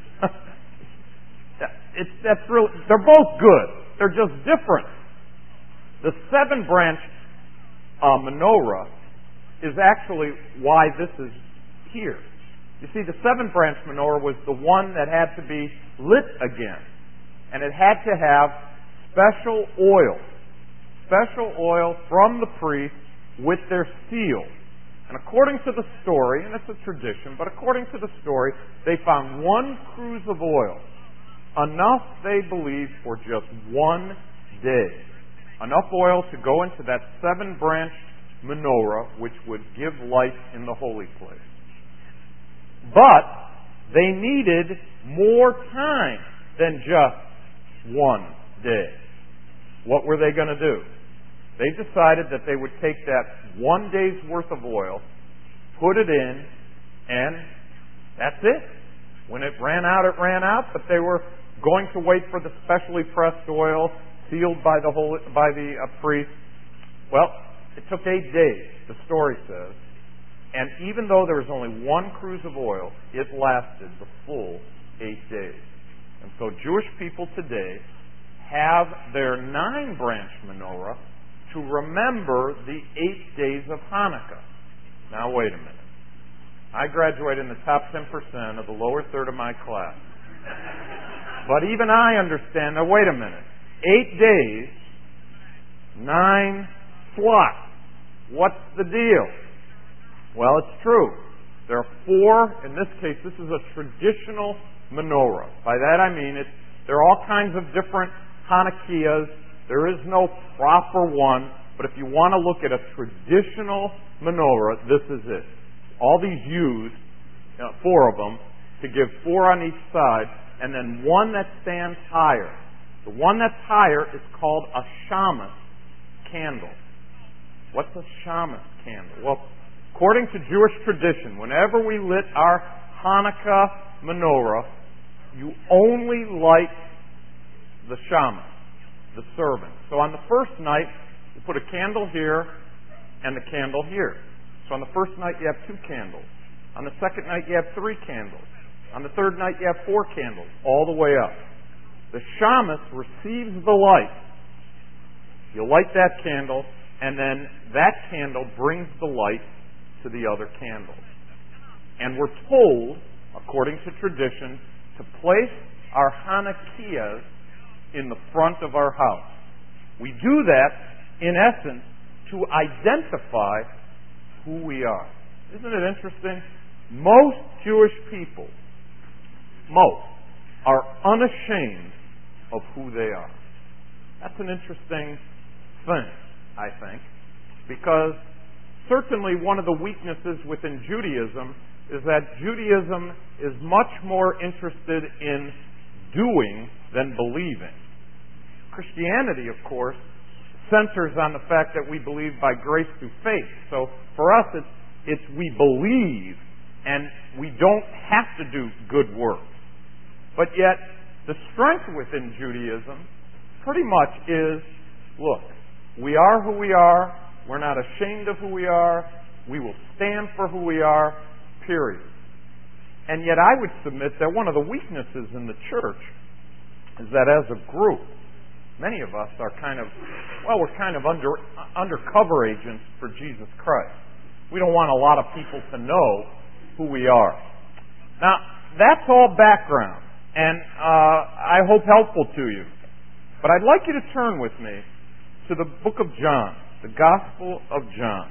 it's that's really they're both good. They're just different. The seven-branch uh, menorah is actually why this is here. You see, the seven-branch menorah was the one that had to be lit again. And it had to have special oil. Special oil from the priest with their seal. And according to the story, and it's a tradition, but according to the story, they found one cruse of oil. Enough, they believed, for just one day. Enough oil to go into that seven-branched menorah, which would give light in the holy place. But they needed more time than just one day. What were they going to do? They decided that they would take that one day's worth of oil, put it in, and that's it. When it ran out, it ran out, but they were going to wait for the specially pressed oil sealed by the holy, by the uh, priest. Well, it took eight days, the story says. And even though there was only one cruse of oil, it lasted the full eight days. And so Jewish people today have their nine-branch menorah to remember the eight days of Hanukkah. Now, wait a minute. I graduated in the top ten percent of the lower third of my class. But even I understand, now wait a minute. Eight days, nine slots. What's the deal? Well, it's true. There are four, in this case, this is a traditional menorah. By that I mean, it, there are all kinds of different Hanukkahs. There is no proper one, but if you want to look at a traditional menorah, this is it. All these used, uh, four of them, to give four on each side, and then one that stands higher. The one that's higher is called a shamus candle. What's a shamus candle? Well, according to Jewish tradition, whenever we lit our Hanukkah menorah, you only light the shamus, the servant. So on the first night, you put a candle here and the candle here. So on the first night, you have two candles. On the second night, you have three candles. On the third night, you have four candles, all the way up. The shamus receives the light. You light that candle, and then that candle brings the light to the other candles. And we're told, according to tradition, to place our Hanukkahs in the front of our house. We do that, in essence, to identify who we are. Isn't it interesting? Most Jewish people, most, are unashamed of who they are. That's an interesting thing, I think, because certainly one of the weaknesses within Judaism is that Judaism is much more interested in doing than believing. Christianity, of course, centers on the fact that we believe by grace through faith. So for us, it's, it's we believe and we don't have to do good works. But yet, the strength within Judaism pretty much is, look, we are who we are, we're not ashamed of who we are, we will stand for who we are, period. And yet I would submit that one of the weaknesses in the church is that as a group, many of us are kind of, well, we're kind of under undercover agents for Jesus Christ. We don't want a lot of people to know who we are. Now, that's all background, and uh, I hope helpful to you. But I'd like you to turn with me to the book of John, the Gospel of John.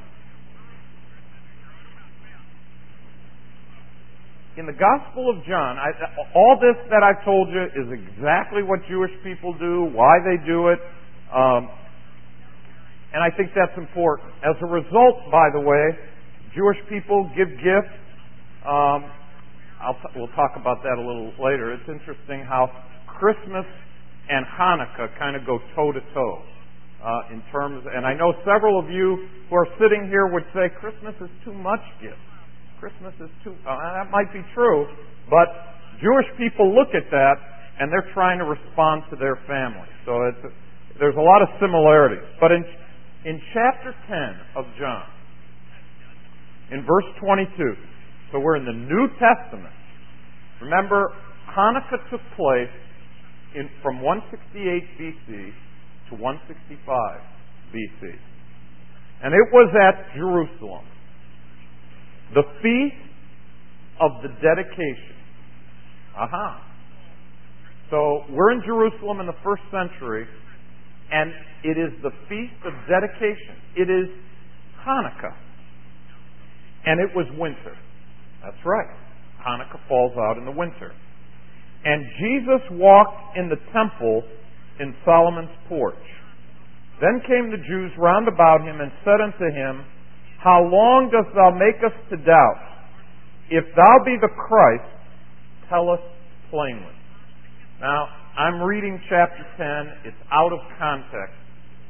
In the Gospel of John, I, all this that I've told you is exactly what Jewish people do, why they do it, um, and I think that's important. As a result, by the way, Jewish people give gifts. Um, I'll t- we'll talk about that a little later. It's interesting how Christmas and Hanukkah kind of go toe-to-toe uh, in terms, and I know several of you who are sitting here would say Christmas is too much gift. Christmas is too, uh, that might be true, but Jewish people look at that and they're trying to respond to their family. So it's, there's a lot of similarities. But in, in chapter ten of John, in verse twenty-two, so we're in the New Testament. Remember, Hanukkah took place in, from one sixty-eight B C to one sixty-five B C. And it was at Jerusalem, the feast of the dedication. Aha. So we're in Jerusalem in the first century, and it is the feast of dedication. It is Hanukkah. And it was winter. That's right. Hanukkah falls out in the winter. And Jesus walked in the temple in Solomon's porch. Then came the Jews round about him and said unto him, How long dost thou make us to doubt? If thou be the Christ, tell us plainly. Now, I'm reading chapter ten. It's out of context.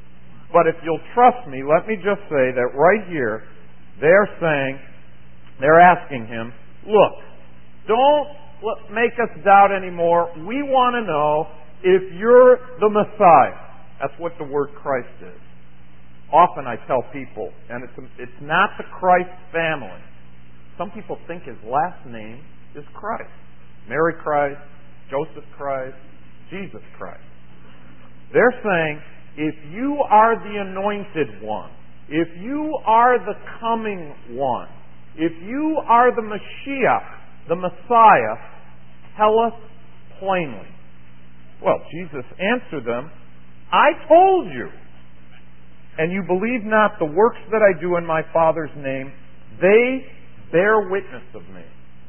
But if you'll trust me, let me just say that right here, they're saying, they're asking him, look, don't make us doubt anymore. We want to know if you're the Messiah. That's what the word Christ is. Often I tell people, and it's, it's not the Christ family. Some people think his last name is Christ. Mary Christ, Joseph Christ, Jesus Christ. They're saying, if you are the anointed one, if you are the coming one, if you are the Mashiach, the Messiah, tell us plainly. Well, Jesus answered them, I told you, and you believe not the works that I do in my Father's name, they bear witness of me.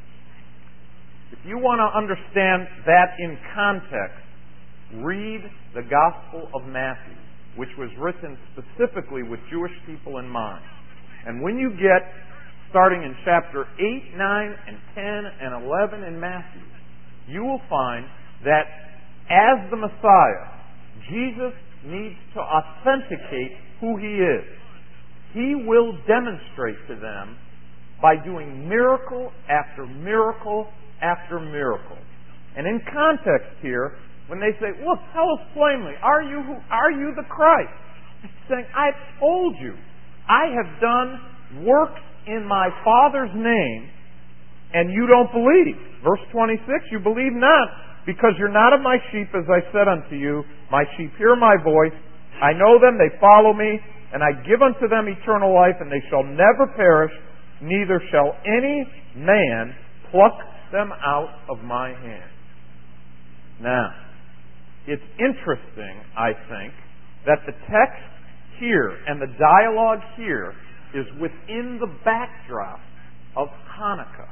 If you want to understand that in context, read the Gospel of Matthew, which was written specifically with Jewish people in mind. And when you get starting in chapter eight, nine, and ten, and eleven in Matthew, you will find that as the Messiah, Jesus needs to authenticate who he is. He will demonstrate to them by doing miracle after miracle after miracle. And in context here, when they say, look, tell us plainly, are you who, are you the Christ? He's saying, I've told you, I have done works in my Father's name, and you don't believe. Verse twenty-six, you believe not, because you're not of my sheep, as I said unto you. My sheep hear my voice. I know them, they follow me, and I give unto them eternal life, and they shall never perish, neither shall any man pluck them out of my hand. Now, it's interesting, I think, that the text here and the dialogue here is within the backdrop of Hanukkah.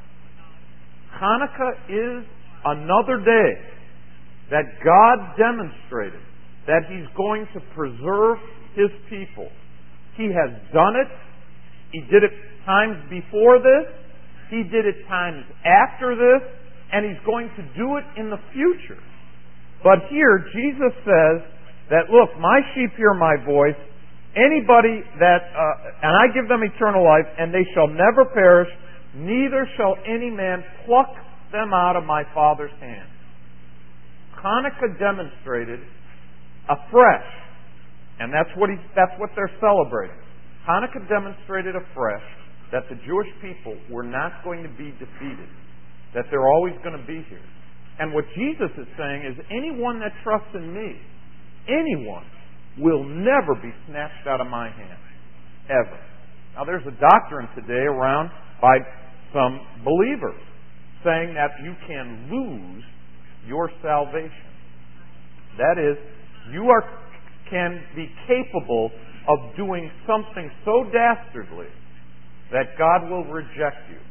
Hanukkah is another day that God demonstrated that he's going to preserve his people. He has done it. He did it times before this. He did it times after this. And he's going to do it in the future. But here, Jesus says that, look, my sheep hear my voice. Anybody that, uh, and I give them eternal life, and they shall never perish, neither shall any man pluck them out of my Father's hand. Hanukkah demonstrated afresh, and that's what he, that's what they're celebrating. Hanukkah demonstrated afresh that the Jewish people were not going to be defeated, that they're always going to be here. And what Jesus is saying is, anyone that trusts in me, anyone, will never be snatched out of my hand. Ever. Now there's a doctrine today around by some believers saying that you can lose your salvation. That is, you are can be capable of doing something so dastardly that God will reject you.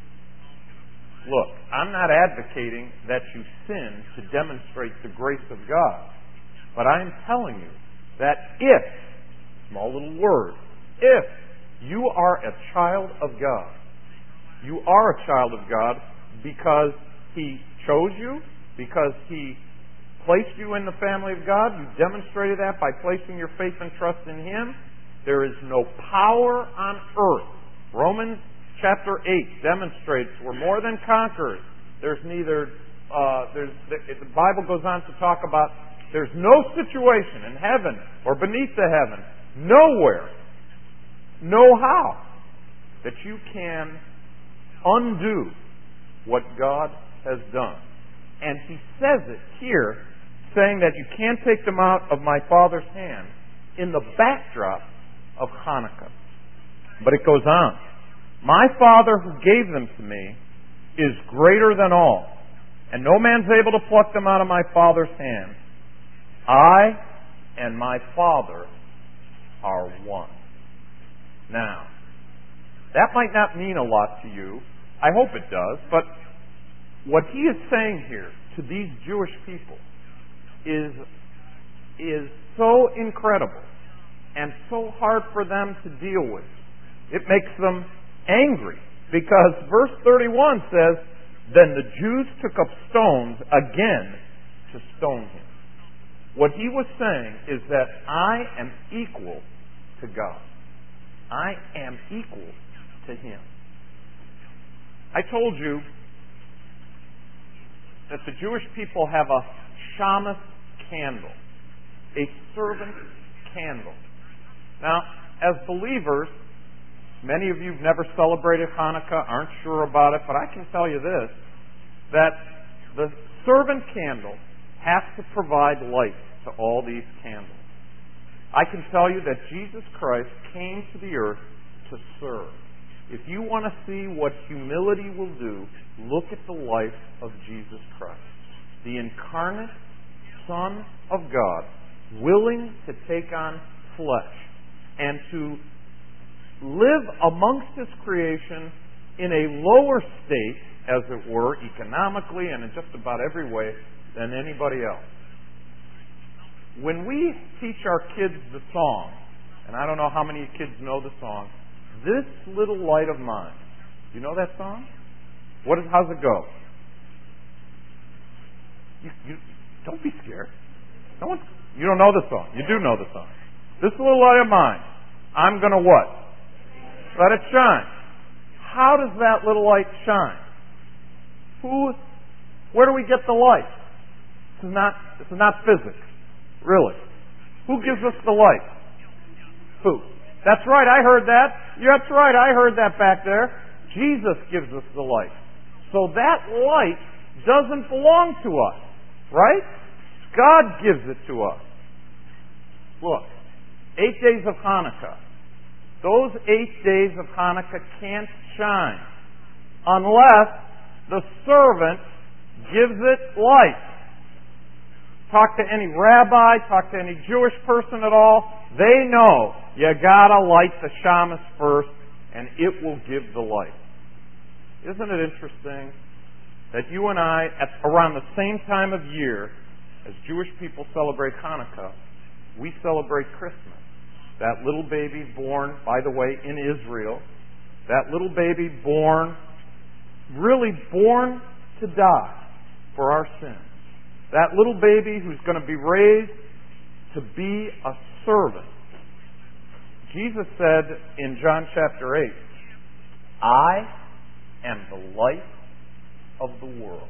Look, I'm not advocating that you sin to demonstrate the grace of God. But I am telling you that if, small little word, if you are a child of God, you are a child of God because he chose you, because he placed you in the family of God. You demonstrated that by placing your faith and trust in him. There is no power on earth. Romans chapter eight demonstrates we're more than conquerors. There's neither, uh, there's, the, the Bible goes on to talk about there's no situation in heaven or beneath the heaven, nowhere, no how, that you can undo what God has done. And he says it here, saying that you can't take them out of my Father's hand in the backdrop of Hanukkah. But it goes on. My Father who gave them to me is greater than all, and no man's able to pluck them out of my Father's hand. I and my Father are one. Now, that might not mean a lot to you. I hope it does. But what he is saying here to these Jewish people is, is so incredible and so hard for them to deal with. It makes them angry, because verse thirty-one says, then the Jews took up stones again to stone him. What he was saying is that I am equal to God. I am equal to Him. I told you that the Jewish people have a Shamas candle, a servant candle. Now, as believers, many of you have never celebrated Hanukkah, aren't sure about it, but I can tell you this, that the servant candle has to provide light to all these candles. I can tell you that Jesus Christ came to the earth to serve. If you want to see what humility will do, look at the life of Jesus Christ, the incarnate Son of God, willing to take on flesh and to live amongst His creation in a lower state, as it were, economically and in just about every way, than anybody else. When we teach our kids the song, and I don't know how many kids know the song, "This Little Light of Mine." You know that song? What is, how's it go? You, you, don't be scared. No one, you don't know the song. You do know the song. "This little light of mine, I'm going to what? Let it shine." How does that little light shine? Who? Where do we get the light? This is not. This is not physics, really. Who gives us the light? Who? That's right. I heard that. Yeah, that's right. I heard that back there. Jesus gives us the light. So that light doesn't belong to us, right? God gives it to us. Look, eight days of Hanukkah. Those eight days of Hanukkah can't shine unless the servant gives it light. Talk to any rabbi, talk to any Jewish person at all, they know you gotta light the shamas first and it will give the light. Isn't it interesting that you and I, at around the same time of year as Jewish people celebrate Hanukkah, we celebrate Christmas. That little baby born, by the way, in Israel, that little baby born, really born to die for our sins. That little baby who's going to be raised to be a servant. Jesus said in John chapter eight, "I am the light of the world."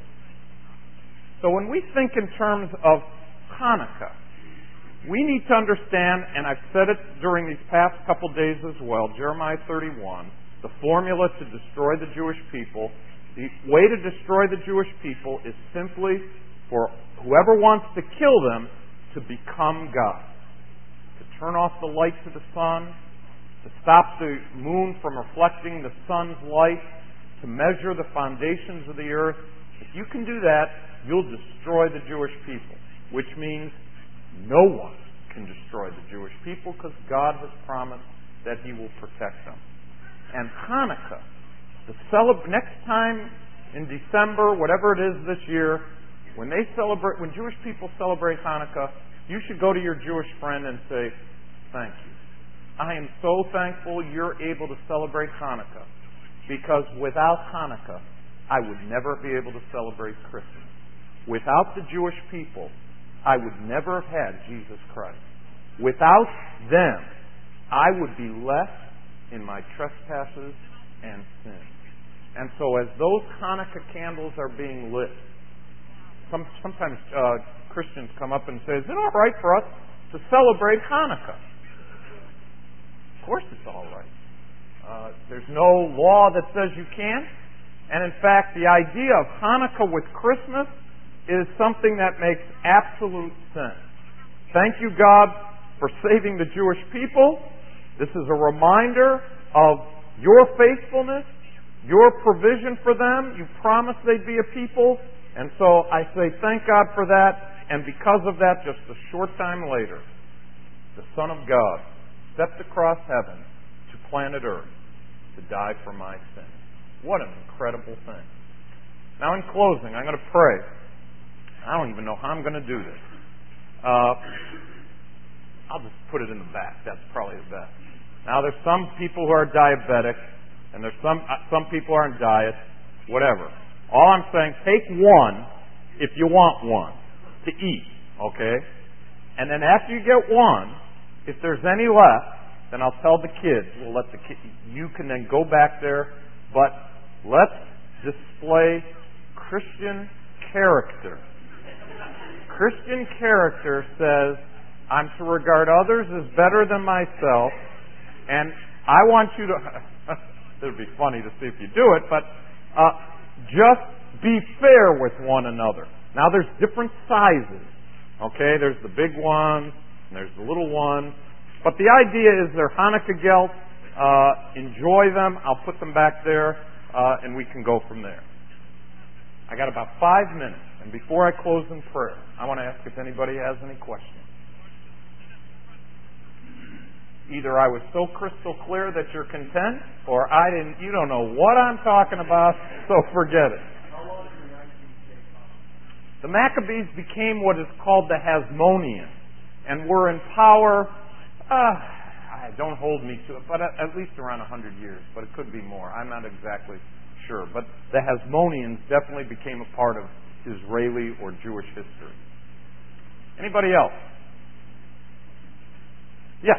So when we think in terms of Hanukkah, we need to understand, and I've said it during these past couple days as well, Jeremiah thirty-one, the formula to destroy the Jewish people. The way to destroy the Jewish people is simply for whoever wants to kill them to become God. To turn off the light to the sun, to stop the moon from reflecting the sun's light, to measure the foundations of the earth. If you can do that, you'll destroy the Jewish people, which means no one can destroy the Jewish people because God has promised that He will protect them. And Hanukkah, the celeb- next time in December, whatever it is this year, when they celebrate, when Jewish people celebrate Hanukkah, you should go to your Jewish friend and say, "Thank you. I am so thankful you're able to celebrate Hanukkah, because without Hanukkah, I would never be able to celebrate Christmas. Without the Jewish people, I would never have had Jesus Christ. Without them, I would be left in my trespasses and sins." And so as those Hanukkah candles are being lit, some, sometimes uh, Christians come up and say, "Is it all right for us to celebrate Hanukkah?" Of course it's all right. Uh, there's no law that says you can't. And in fact, the idea of Hanukkah with Christmas is something that makes absolute sense. Thank you, God, for saving the Jewish people. This is a reminder of your faithfulness, your provision for them. You promised they'd be a people. And so I say thank God for that. And because of that, just a short time later, the Son of God stepped across heaven to planet Earth to die for my sins. What an incredible thing. Now in closing, I'm going to pray. I don't even know how I'm going to do this. Uh, I'll just put it in the back. That's probably the best. Now there's some people who are diabetic, and there's some uh, some people who are on diet, whatever. All I'm saying, take one if you want one to eat, okay? And then after you get one, if there's any left, then I'll tell the kids. We'll let the ki- you can then go back there, but let's display Christian character. Christian character says, I'm to regard others as better than myself, and I want you to, it would be funny to see if you do it, but uh, just be fair with one another. Now there's different sizes, okay? There's the big ones, and there's the little ones, but the idea is they're Hanukkah gelt. Uh, enjoy them. I'll put them back there, uh, and we can go from there. I got about five minutes, and before I close in prayer, I want to ask if anybody has any questions. Either I was so crystal clear that you're content, or I didn't. You don't know what I'm talking about, so forget it. The Maccabees became what is called the Hasmoneans, and were in power. Uh, don't hold me to it, but at, at least around a hundred years. But it could be more. I'm not exactly sure. But the Hasmoneans definitely became a part of Israeli or Jewish history. Anybody else? Yes.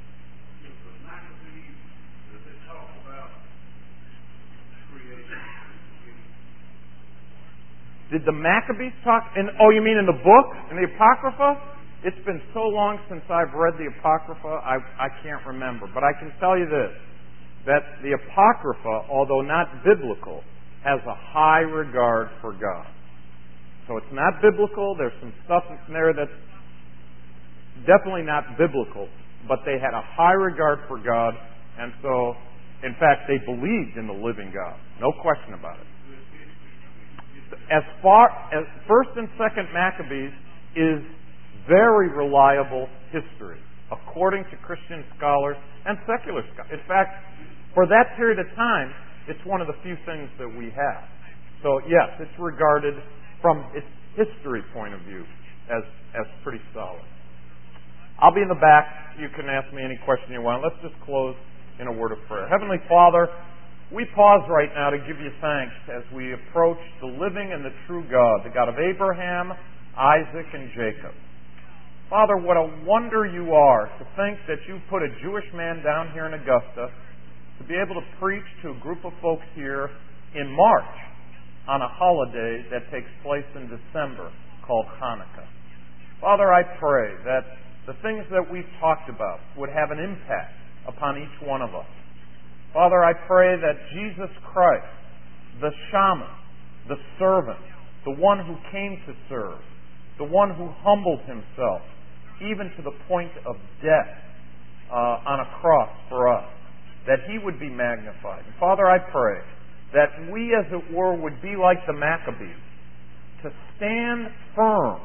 Did the Maccabees talk? In, oh, you mean in the book? In the Apocrypha? It's been so long since I've read the Apocrypha, I, I can't remember. But I can tell you this, that the Apocrypha, although not biblical, has a high regard for God. So it's not biblical. There's some stuff in there that's definitely not biblical, but they had a high regard for God, and so, in fact, they believed in the living God. No question about it. As far as First and Second Maccabees is very reliable history, according to Christian scholars and secular scholars. In fact, for that period of time, it's one of the few things that we have. So yes, it's regarded from its history point of view as as pretty solid. I'll be in the back. You can ask me any question you want. Let's just close in a word of prayer. Heavenly Father, we pause right now to give you thanks as we approach the living and the true God, the God of Abraham, Isaac, and Jacob. Father, what a wonder you are to think that you put a Jewish man down here in Augusta to be able to preach to a group of folks here in March on a holiday that takes place in December called Hanukkah. Father, I pray that the things that we've talked about would have an impact upon each one of us. Father, I pray that Jesus Christ, the shaman, the servant, the one who came to serve, the one who humbled himself, even to the point of death uh, on a cross for us, that he would be magnified. And Father, I pray that we, as it were, would be like the Maccabees, to stand firm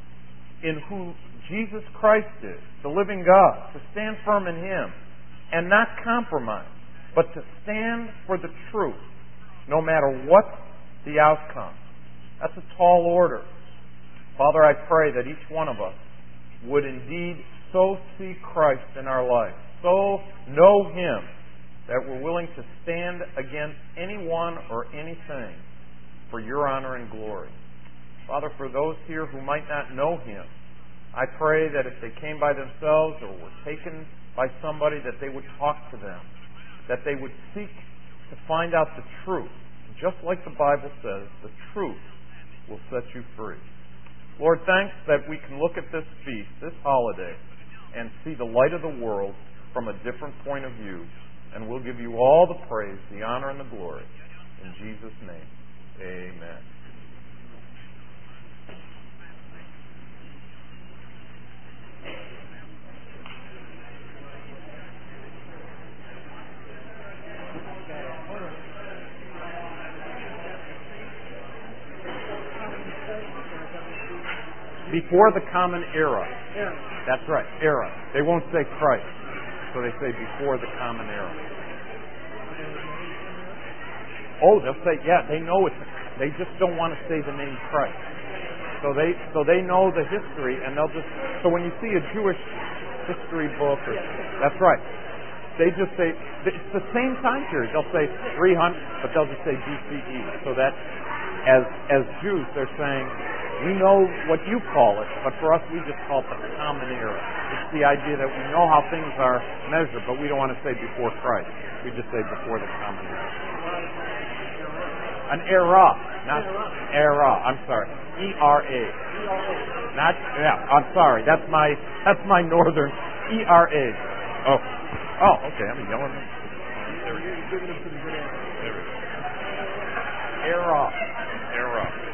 in who Jesus Christ is, the living God, to stand firm in him and not compromise, but to stand for the truth, no matter what the outcome. That's a tall order. Father, I pray that each one of us would indeed so see Christ in our life, so know him, that we're willing to stand against anyone or anything for your honor and glory. Father, for those here who might not know him, I pray that if they came by themselves or were taken by somebody, that they would talk to them, that they would seek to find out the truth. Just like the Bible says, the truth will set you free. Lord, thanks that we can look at this feast, this holiday, and see the light of the world from a different point of view. And we'll give you all the praise, the honor, and the glory. In Jesus' name, amen. Before the common era. That's right, era. They won't say Christ, so they say before the common era. Oh, they'll say, yeah, they know it's, they just don't want to say the name Christ. So they, so they know the history, and they'll just, so when you see a Jewish history book, or, that's right, they just say, it's the same time period. They'll say three hundred, but they'll just say B C E. So that, as, as Jews, they're saying, We know what you call it, but for us, we just call it the common era. It's the idea that we know how things are measured, but we don't want to say before Christ. We just say before the common era. An era, not era. I'm sorry, E R A. Not yeah. I'm sorry. That's my that's my northern E R A. Oh, oh. Okay. I'm yelling. There we go. Era. Era.